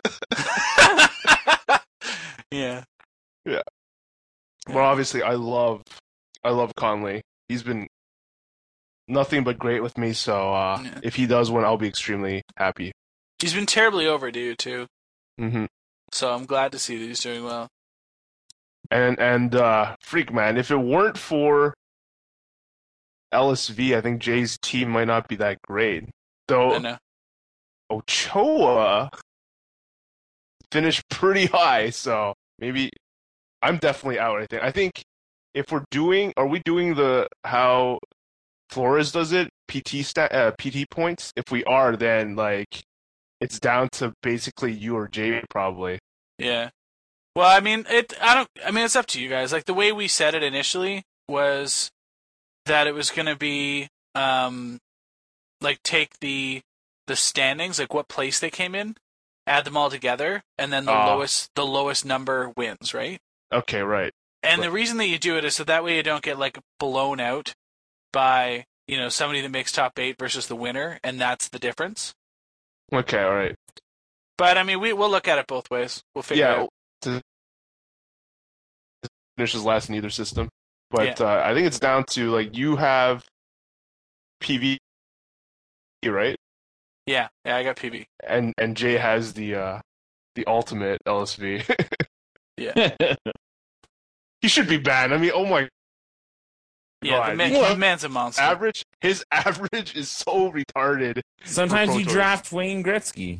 Yeah. Yeah. Well, obviously, I love, I love Conley. He's been nothing but great with me. So uh, Yeah. if he does win, I'll be extremely happy. He's been terribly overdue too. Mm-hmm. So I'm glad to see that he's doing well. And and uh, freak man, if it weren't for L S V, I think Jay's team might not be that great. I Though know. Ochoa finished pretty high, so maybe I'm definitely out. I think. I think if we're doing, are we doing the how Flores does it, P T stat, uh, P T points? If we are, then like it's down to basically you or Jay probably. Yeah. Well, I mean, it. I don't. I mean, it's up to you guys. Like the way we said it initially was that it was going to be, um, like take the the standings, like what place they came in, add them all together, and then the Oh. lowest the lowest number wins, right? Okay, right. And the reason that you do it is so that way you don't get like blown out by you know somebody that makes top eight versus the winner, and that's the difference. Okay, all right. But I mean, we we'll look at it both ways. We'll figure it Yeah, out. to finishes last in either system. But uh, I think it's down to like you have P V, right? Yeah, yeah, I got P B. And and Jay has the uh, the ultimate L S V. Yeah, He should be banned. I mean, oh my yeah. The God. man, What? the man's a monster. average, his average is so retarded. Sometimes Pro you Tour. draft Wayne Gretzky.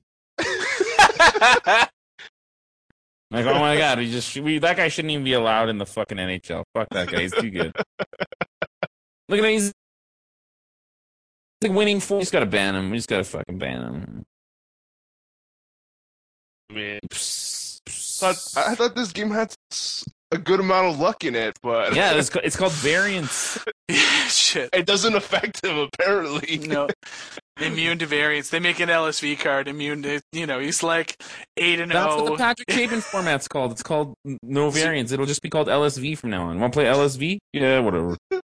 Like, oh my god, he just we, that guy shouldn't even be allowed in the fucking N H L. Fuck that guy, he's too good. Look at him, he's like winning four. We just gotta ban him. We just gotta fucking ban him. Man, thought, I thought this game had s- a good amount of luck in it, but Yeah, it's, ca- it's called variance. Shit. it doesn't affect him apparently. No. Immune to variance. They make an L S V card immune to, you know, he's like eight and That's what the oh. Patrick Chapin format's called. It's called n- no variance. It'll just be called L S V from now on. Want to play L S V? Yeah, whatever.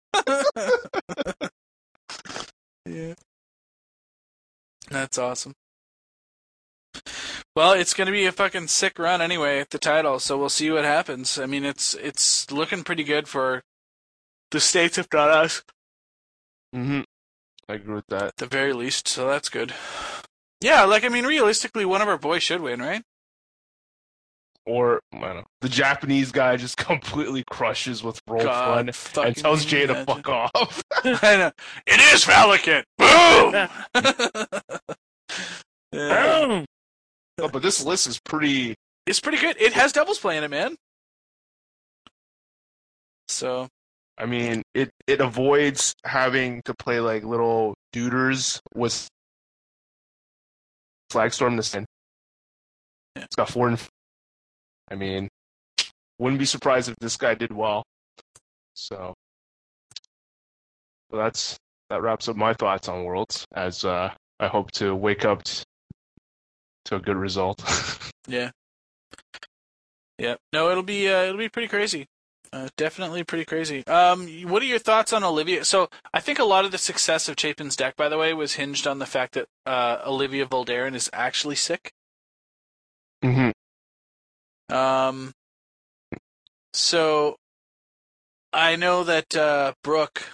Yeah. That's awesome. Well, it's going to be a fucking sick run anyway at the title, so we'll see what happens. I mean, it's it's looking pretty good for the States, if not us, Mm-hmm. I agree with that. at the very least, so that's good. Yeah, like, I mean, realistically, one of our boys should win, right? Or I don't know, the Japanese guy just completely crushes with roll God, fun fucking and tells Jay to imagine. fuck off. I know. It is Valicant! Boom! Yeah. Oh, but this list is pretty. It's pretty good. It has doubles play in it, man. So, I mean, it it avoids having to play like little duders with Flagstorm this in. Yeah. It's got four and. I mean, wouldn't be surprised if this guy did well. So, well, that's that wraps up my thoughts on Worlds. As uh, I hope to wake up t- to a good result. yeah. Yeah. No, it'll be uh, it'll be pretty crazy. Uh, definitely pretty crazy. Um, what are your thoughts on Olivia? So I think a lot of the success of Chapin's deck, by the way, was hinged on the fact that uh, Olivia Voldaren is actually sick. Mm-hmm. Um, so I know that uh, Brooke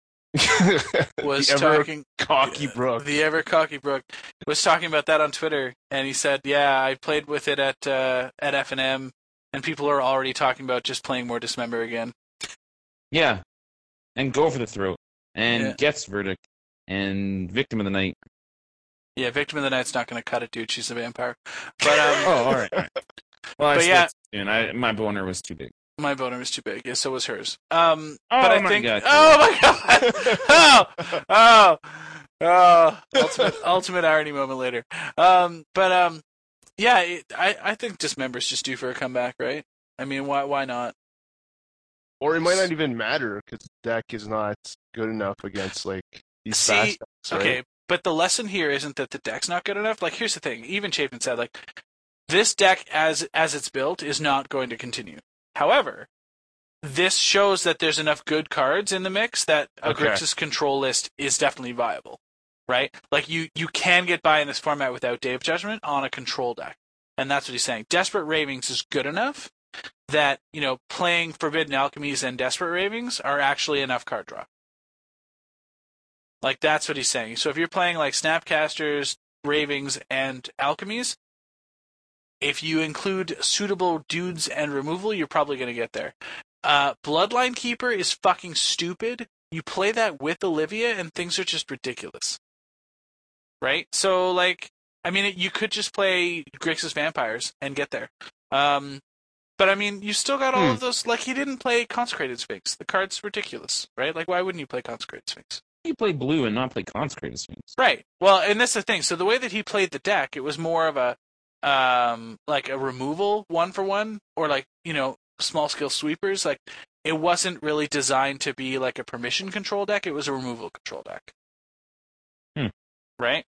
was the ever talking cocky Brooke. The ever cocky Brooke was talking about that on Twitter, and he said, "Yeah, I played with it at uh, at F and M, and people are already talking about just playing more Dismember again." Yeah, and Go for the Throat, and Yeah. Gets Verdict, and Victim of the Night. Yeah, Victim of the Night's not going to cut it, dude. She's a vampire. But um, Oh, all right. All right. Well, I But yeah. and I my boner was too big. my boner was too big. Yeah, so was hers. Um, Oh but I my think, God. oh my god, oh, oh, oh, ultimate, ultimate irony moment later. Um, but um, yeah, it, I, I think Dismember's just due for a comeback, right? I mean, why, why not? Or it might not even matter because the deck is not good enough against like these See, fast decks, right? Okay, but the lesson here isn't that the deck's not good enough. Like, here's the thing. Even Chapin said, like, this deck as as it's built is not going to continue. However, this shows that there's enough good cards in the mix that a Okay. Grixis control list is definitely viable, right? Like, you, you can get by in this format without Day of Judgment on a control deck. And that's what he's saying. Desperate Ravings is good enough that, you know, playing Forbidden Alchemies and Desperate Ravings are actually enough card draw. Like, that's what he's saying. So if you're playing, like, Snapcasters, Ravings, and Alchemies, if you include suitable dudes and removal, you're probably going to get there. Uh, Bloodline Keeper is fucking stupid. You play that with Olivia, and things are just ridiculous. Right? So, like, I mean, you could just play Grixis Vampires and get there. Um, but, I mean, you still got all Hmm. of those. Like, he didn't play Consecrated Sphinx. The card's ridiculous, right? Like, why wouldn't you play Consecrated Sphinx? You play blue and not play Consecrated Sphinx. Right. Well, and that's the thing. So the way that he played the deck, it was more of a, um, like a removal one for one, or like, you know, small scale sweepers. Like, it wasn't really designed to be like a permission control deck. It was a removal control deck. Hmm. Right.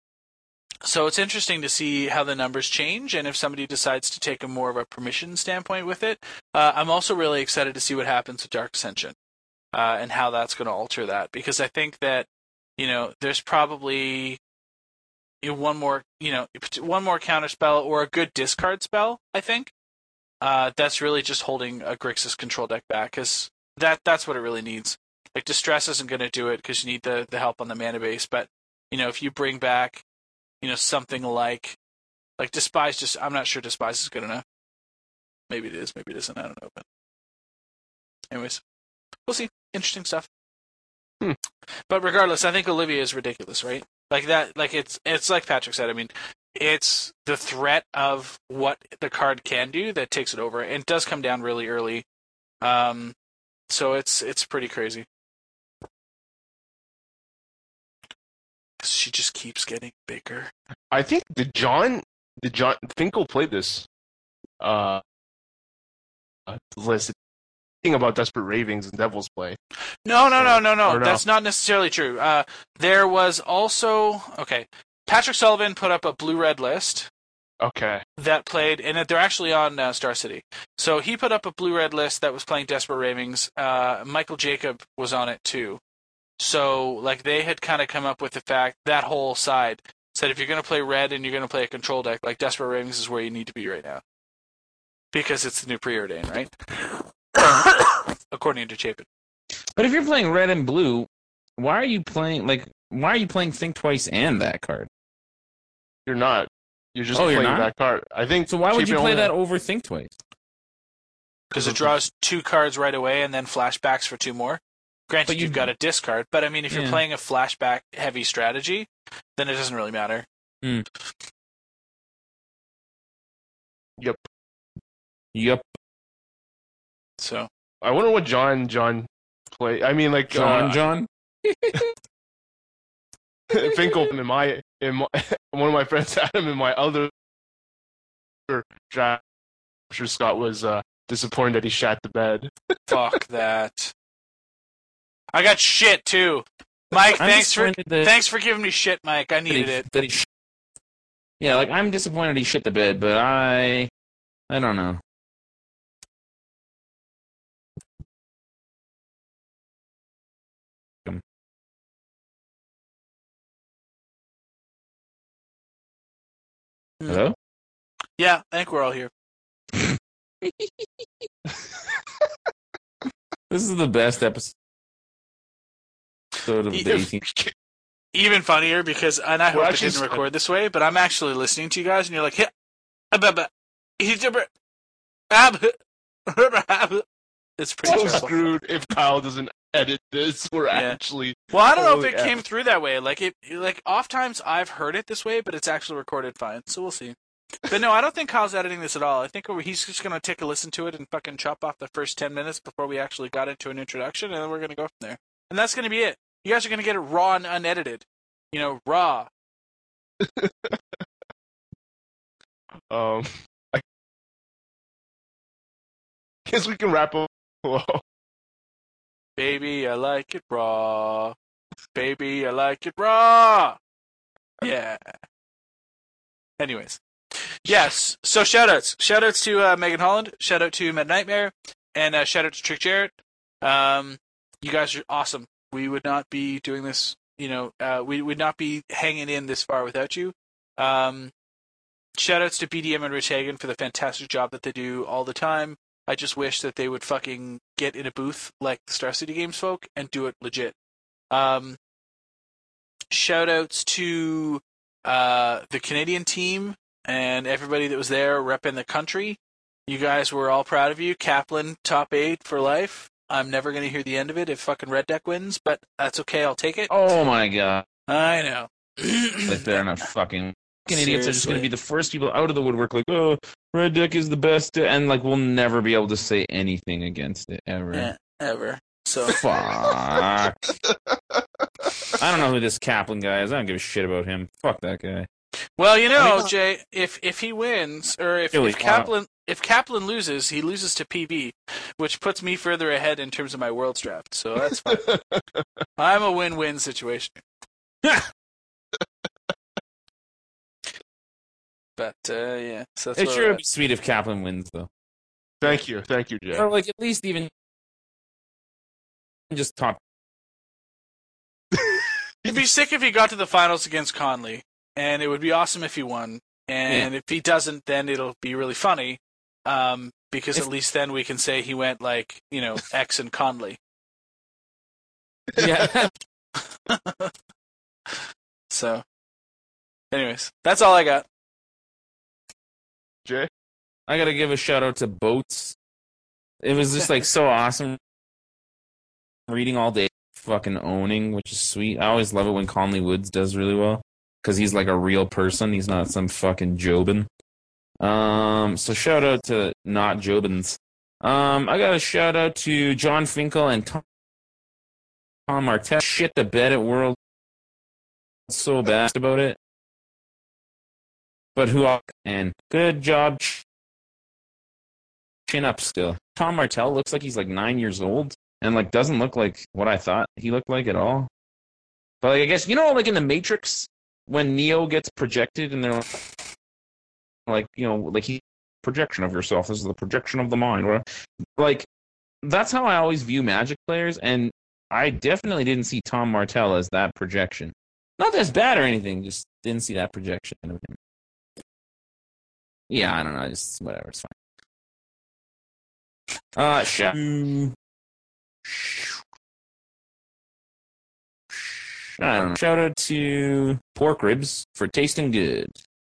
So it's interesting to see how the numbers change, and if somebody decides to take a more of a permission standpoint with it. Uh, I'm also really excited to see what happens with Dark Ascension. Uh, and how that's going to alter that, because I think that, you know, there's probably you know, one more, you know, one more counter spell or a good discard spell. I think uh, that's really just holding a Grixis control deck back, because that that's what it really needs. Like, Distress isn't going to do it because you need the the help on the mana base, but you know, if you bring back, you know, something like like Despise, just I'm not sure Despise is good enough. Maybe it is, maybe it isn't. I don't know, but anyways, we'll see. Interesting stuff. Hmm. But regardless, I think Olivia is ridiculous, right? Like that, like it's it's like Patrick said. I mean, it's the threat of what the card can do that takes it over, and it does come down really early. Um, so it's it's pretty crazy. She just keeps getting bigger. I think the John, the John Finkel played this. Uh, uh, list thing about Desperate Ravings and Devil's Play. No, no, no, no, no. Or no? That's not necessarily true. Uh, there was also okay. Patrick Sullivan put up a blue-red list Okay. that played, and they're actually on uh, Star City. So he put up a blue-red list that was playing Desperate Ravings. Uh, Michael Jacob was on it too. So like they had kind of come up with the fact that whole side said if you're going to play red and you're going to play a control deck, like Desperate Ravings is where you need to be right now, because it's the new Preordain, right? According to Chapin. But if you're playing red and blue, why are you playing like why are you playing Think Twice and that card? You're not. You're just Oh, you're playing not? that card. I think. So why would you Chapin play only- that over Think Twice? Because it draws two cards right away and then flashbacks for two more. Granted, But you- you've got a discard, but I mean, if you're Yeah. playing a flashback-heavy strategy, then it doesn't really matter. Yep. Yep. So, I wonder what John John play. I mean, like John, uh, John. Finkel in my in my, one of my friends had him in my other draft. I'm sure Scott was uh, disappointed that he shat the bed. fuck that. I got shit, too. Mike, I'm thanks for disappointed that- thanks for giving me shit, Mike. I that he- needed it. that he sh- yeah, like I'm disappointed he shit the bed, but I, I don't know. Hello? Yeah, I think we're all here. This is the best episode of E- the eighteen. Even funnier because, and I Well, hope it actually, didn't record this way, but I'm actually listening to you guys, and you're like, "Hit, ababa, he's a ab, it's pretty So terrible. screwed if Kyle doesn't edit this. We're Yeah. actually. Well, I don't know if Holy it F. came through that way. Like it, like oft times I've heard it this way, but it's actually recorded fine. So we'll see. But no, I don't think Kyle's editing this at all. I think he's just gonna take a listen to it and fucking chop off the first ten minutes before we actually got into an introduction, and then we're gonna go from there. And that's gonna be it. You guys are gonna get it raw and unedited. You know, raw. Um, I guess we can wrap up. Well, Baby, I like it raw. Baby, I like it raw. Yeah. Anyways. Yes. So shoutouts. Shoutouts to uh, Megan Holland. Shout out to Mad Nightmare. And uh, shout out to Trick Jarrett. Um, you guys are awesome. We would not be doing this, you know, uh, we would not be hanging in this far without you. Um, shoutouts to B D M and Rich Hagen for the fantastic job that they do all the time. I just wish that they would fucking get in a booth like the Star City Games folk and do it legit. Um, shoutouts to uh, the Canadian team and everybody that was there repping the country. You guys were all proud of you. Kaplan, top eight for life. I'm never going to hear the end of it if fucking Red Deck wins, but that's okay. I'll take it. Oh my god. I know. They better not fucking... Fucking idiots are just going to Seriously. be the first people out of the woodwork like, oh, Red Deck is the best, and like we'll never be able to say anything against it, ever. Yeah, ever. So Fuck. I don't know who this Kaplan guy is. I don't give a shit about him. Fuck that guy. well, you know, I mean, Jay, if if he wins or if, Really, if Kaplan if Kaplan loses, he loses to P B, which puts me further ahead in terms of my world's draft. So that's fine. I'm a win-win situation. But uh, yeah, so that's It where sure we're would at. be sweet if Kaplan wins, though. thank you, thank you, Jay. Or like at least even just top. It'd be sick if he got to the finals against Conley, and it would be awesome if he won. And if he doesn't, then it'll be really funny, um, because If- at least then we can say he went like, you know, X and Conley. Yeah. So, anyways, that's all I got. Jay. I gotta give a shout out to Boats. It was just like so awesome reading all day, fucking owning, which is sweet. I always love it when Conley Woods does really well because he's like a real person. He's not some fucking Jobin. Um, so shout out to not Jobins. Um, I got a shout out to John Finkel and Tom, Tom Martell. Shit the bed at World. So bad about it. But who and good job chin up still. Tom Martell looks like he's like nine years old and like doesn't look like what I thought he looked like at all. But like I guess you know like in the Matrix when Neo gets projected and they're like you know like he projection of yourself. This is the projection of the mind. Or, like that's how I always view Magic players, and I definitely didn't see Tom Martell as that projection. Not that's bad or anything, just didn't see that projection of him. Yeah, I don't know, just whatever, it's fine. Uh, shout, I don't know. Shout out to Pork Ribs for tasting good.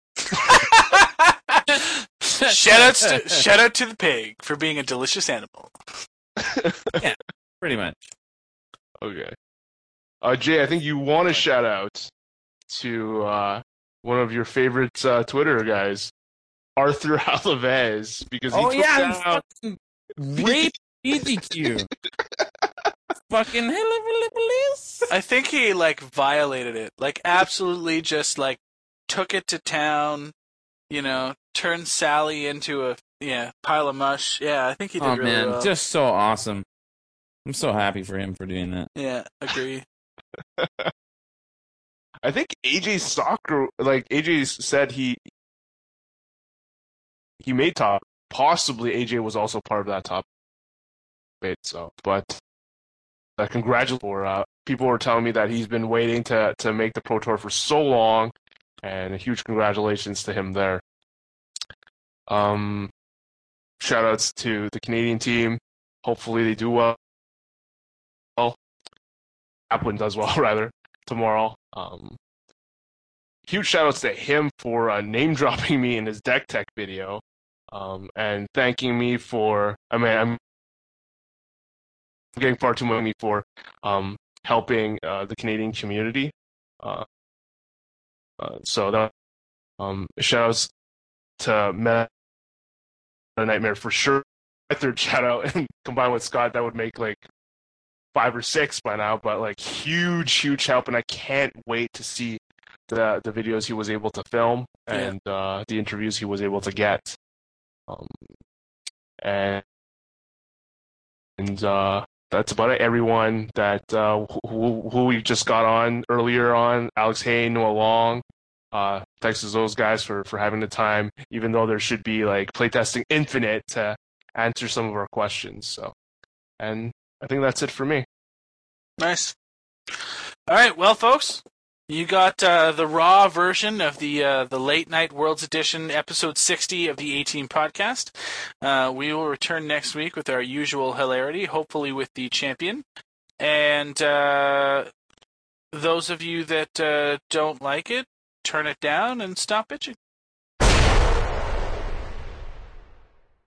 shout out to shout out to the pig for being a delicious animal. Yeah, pretty much. Okay. Uh, Jay, I think you want to shout out to uh, one of your favorite uh, Twitter guys, Arthur Alavez, because he Oh took yeah, down... fucking rape Easy Q. Fucking hello, police. I think he like violated it, like absolutely just like took it to town. You know, turned Sally into a yeah pile of mush. Yeah, I think he did Oh really man, well. just so awesome. I'm so happy for him for doing that. Yeah, agree. I think A J Soccer, like A J said, he he made top. Possibly A J was also part of that top eight. So, but uh, congratulations. For uh, people were telling me that he's been waiting to to make the Pro Tour for so long. and a huge congratulations to him there. Um, shout outs to the Canadian team. Hopefully they do well. Kaplan does well, rather, tomorrow. Um, huge shout outs to him for uh, name dropping me in his deck tech video, um, and thanking me for, I mean, I'm getting far too money for um, helping uh, the Canadian community. Uh, uh, so that um, shout outs to Meta Nightmare for sure. My third shout out, and combined with Scott, that would make like five or six by now, but like huge, huge help, and I can't wait to see the the videos he was able to film and yeah. uh, the interviews he was able to get. Um, and and uh, that's about it. Everyone that uh, who, who we just got on earlier on, Alex Hay, Noah Long, uh, thanks to those guys for, for having the time, even though there should be like playtesting infinite to answer some of our questions. So, and I think that's it for me. Nice. All right, well, folks, you got uh, the raw version of the uh, the Late Night Worlds Edition, episode sixty of the A-Team podcast. Uh, we will return next week with our usual hilarity, hopefully with the champion. And uh, those of you that uh, don't like it, turn it down and stop bitching.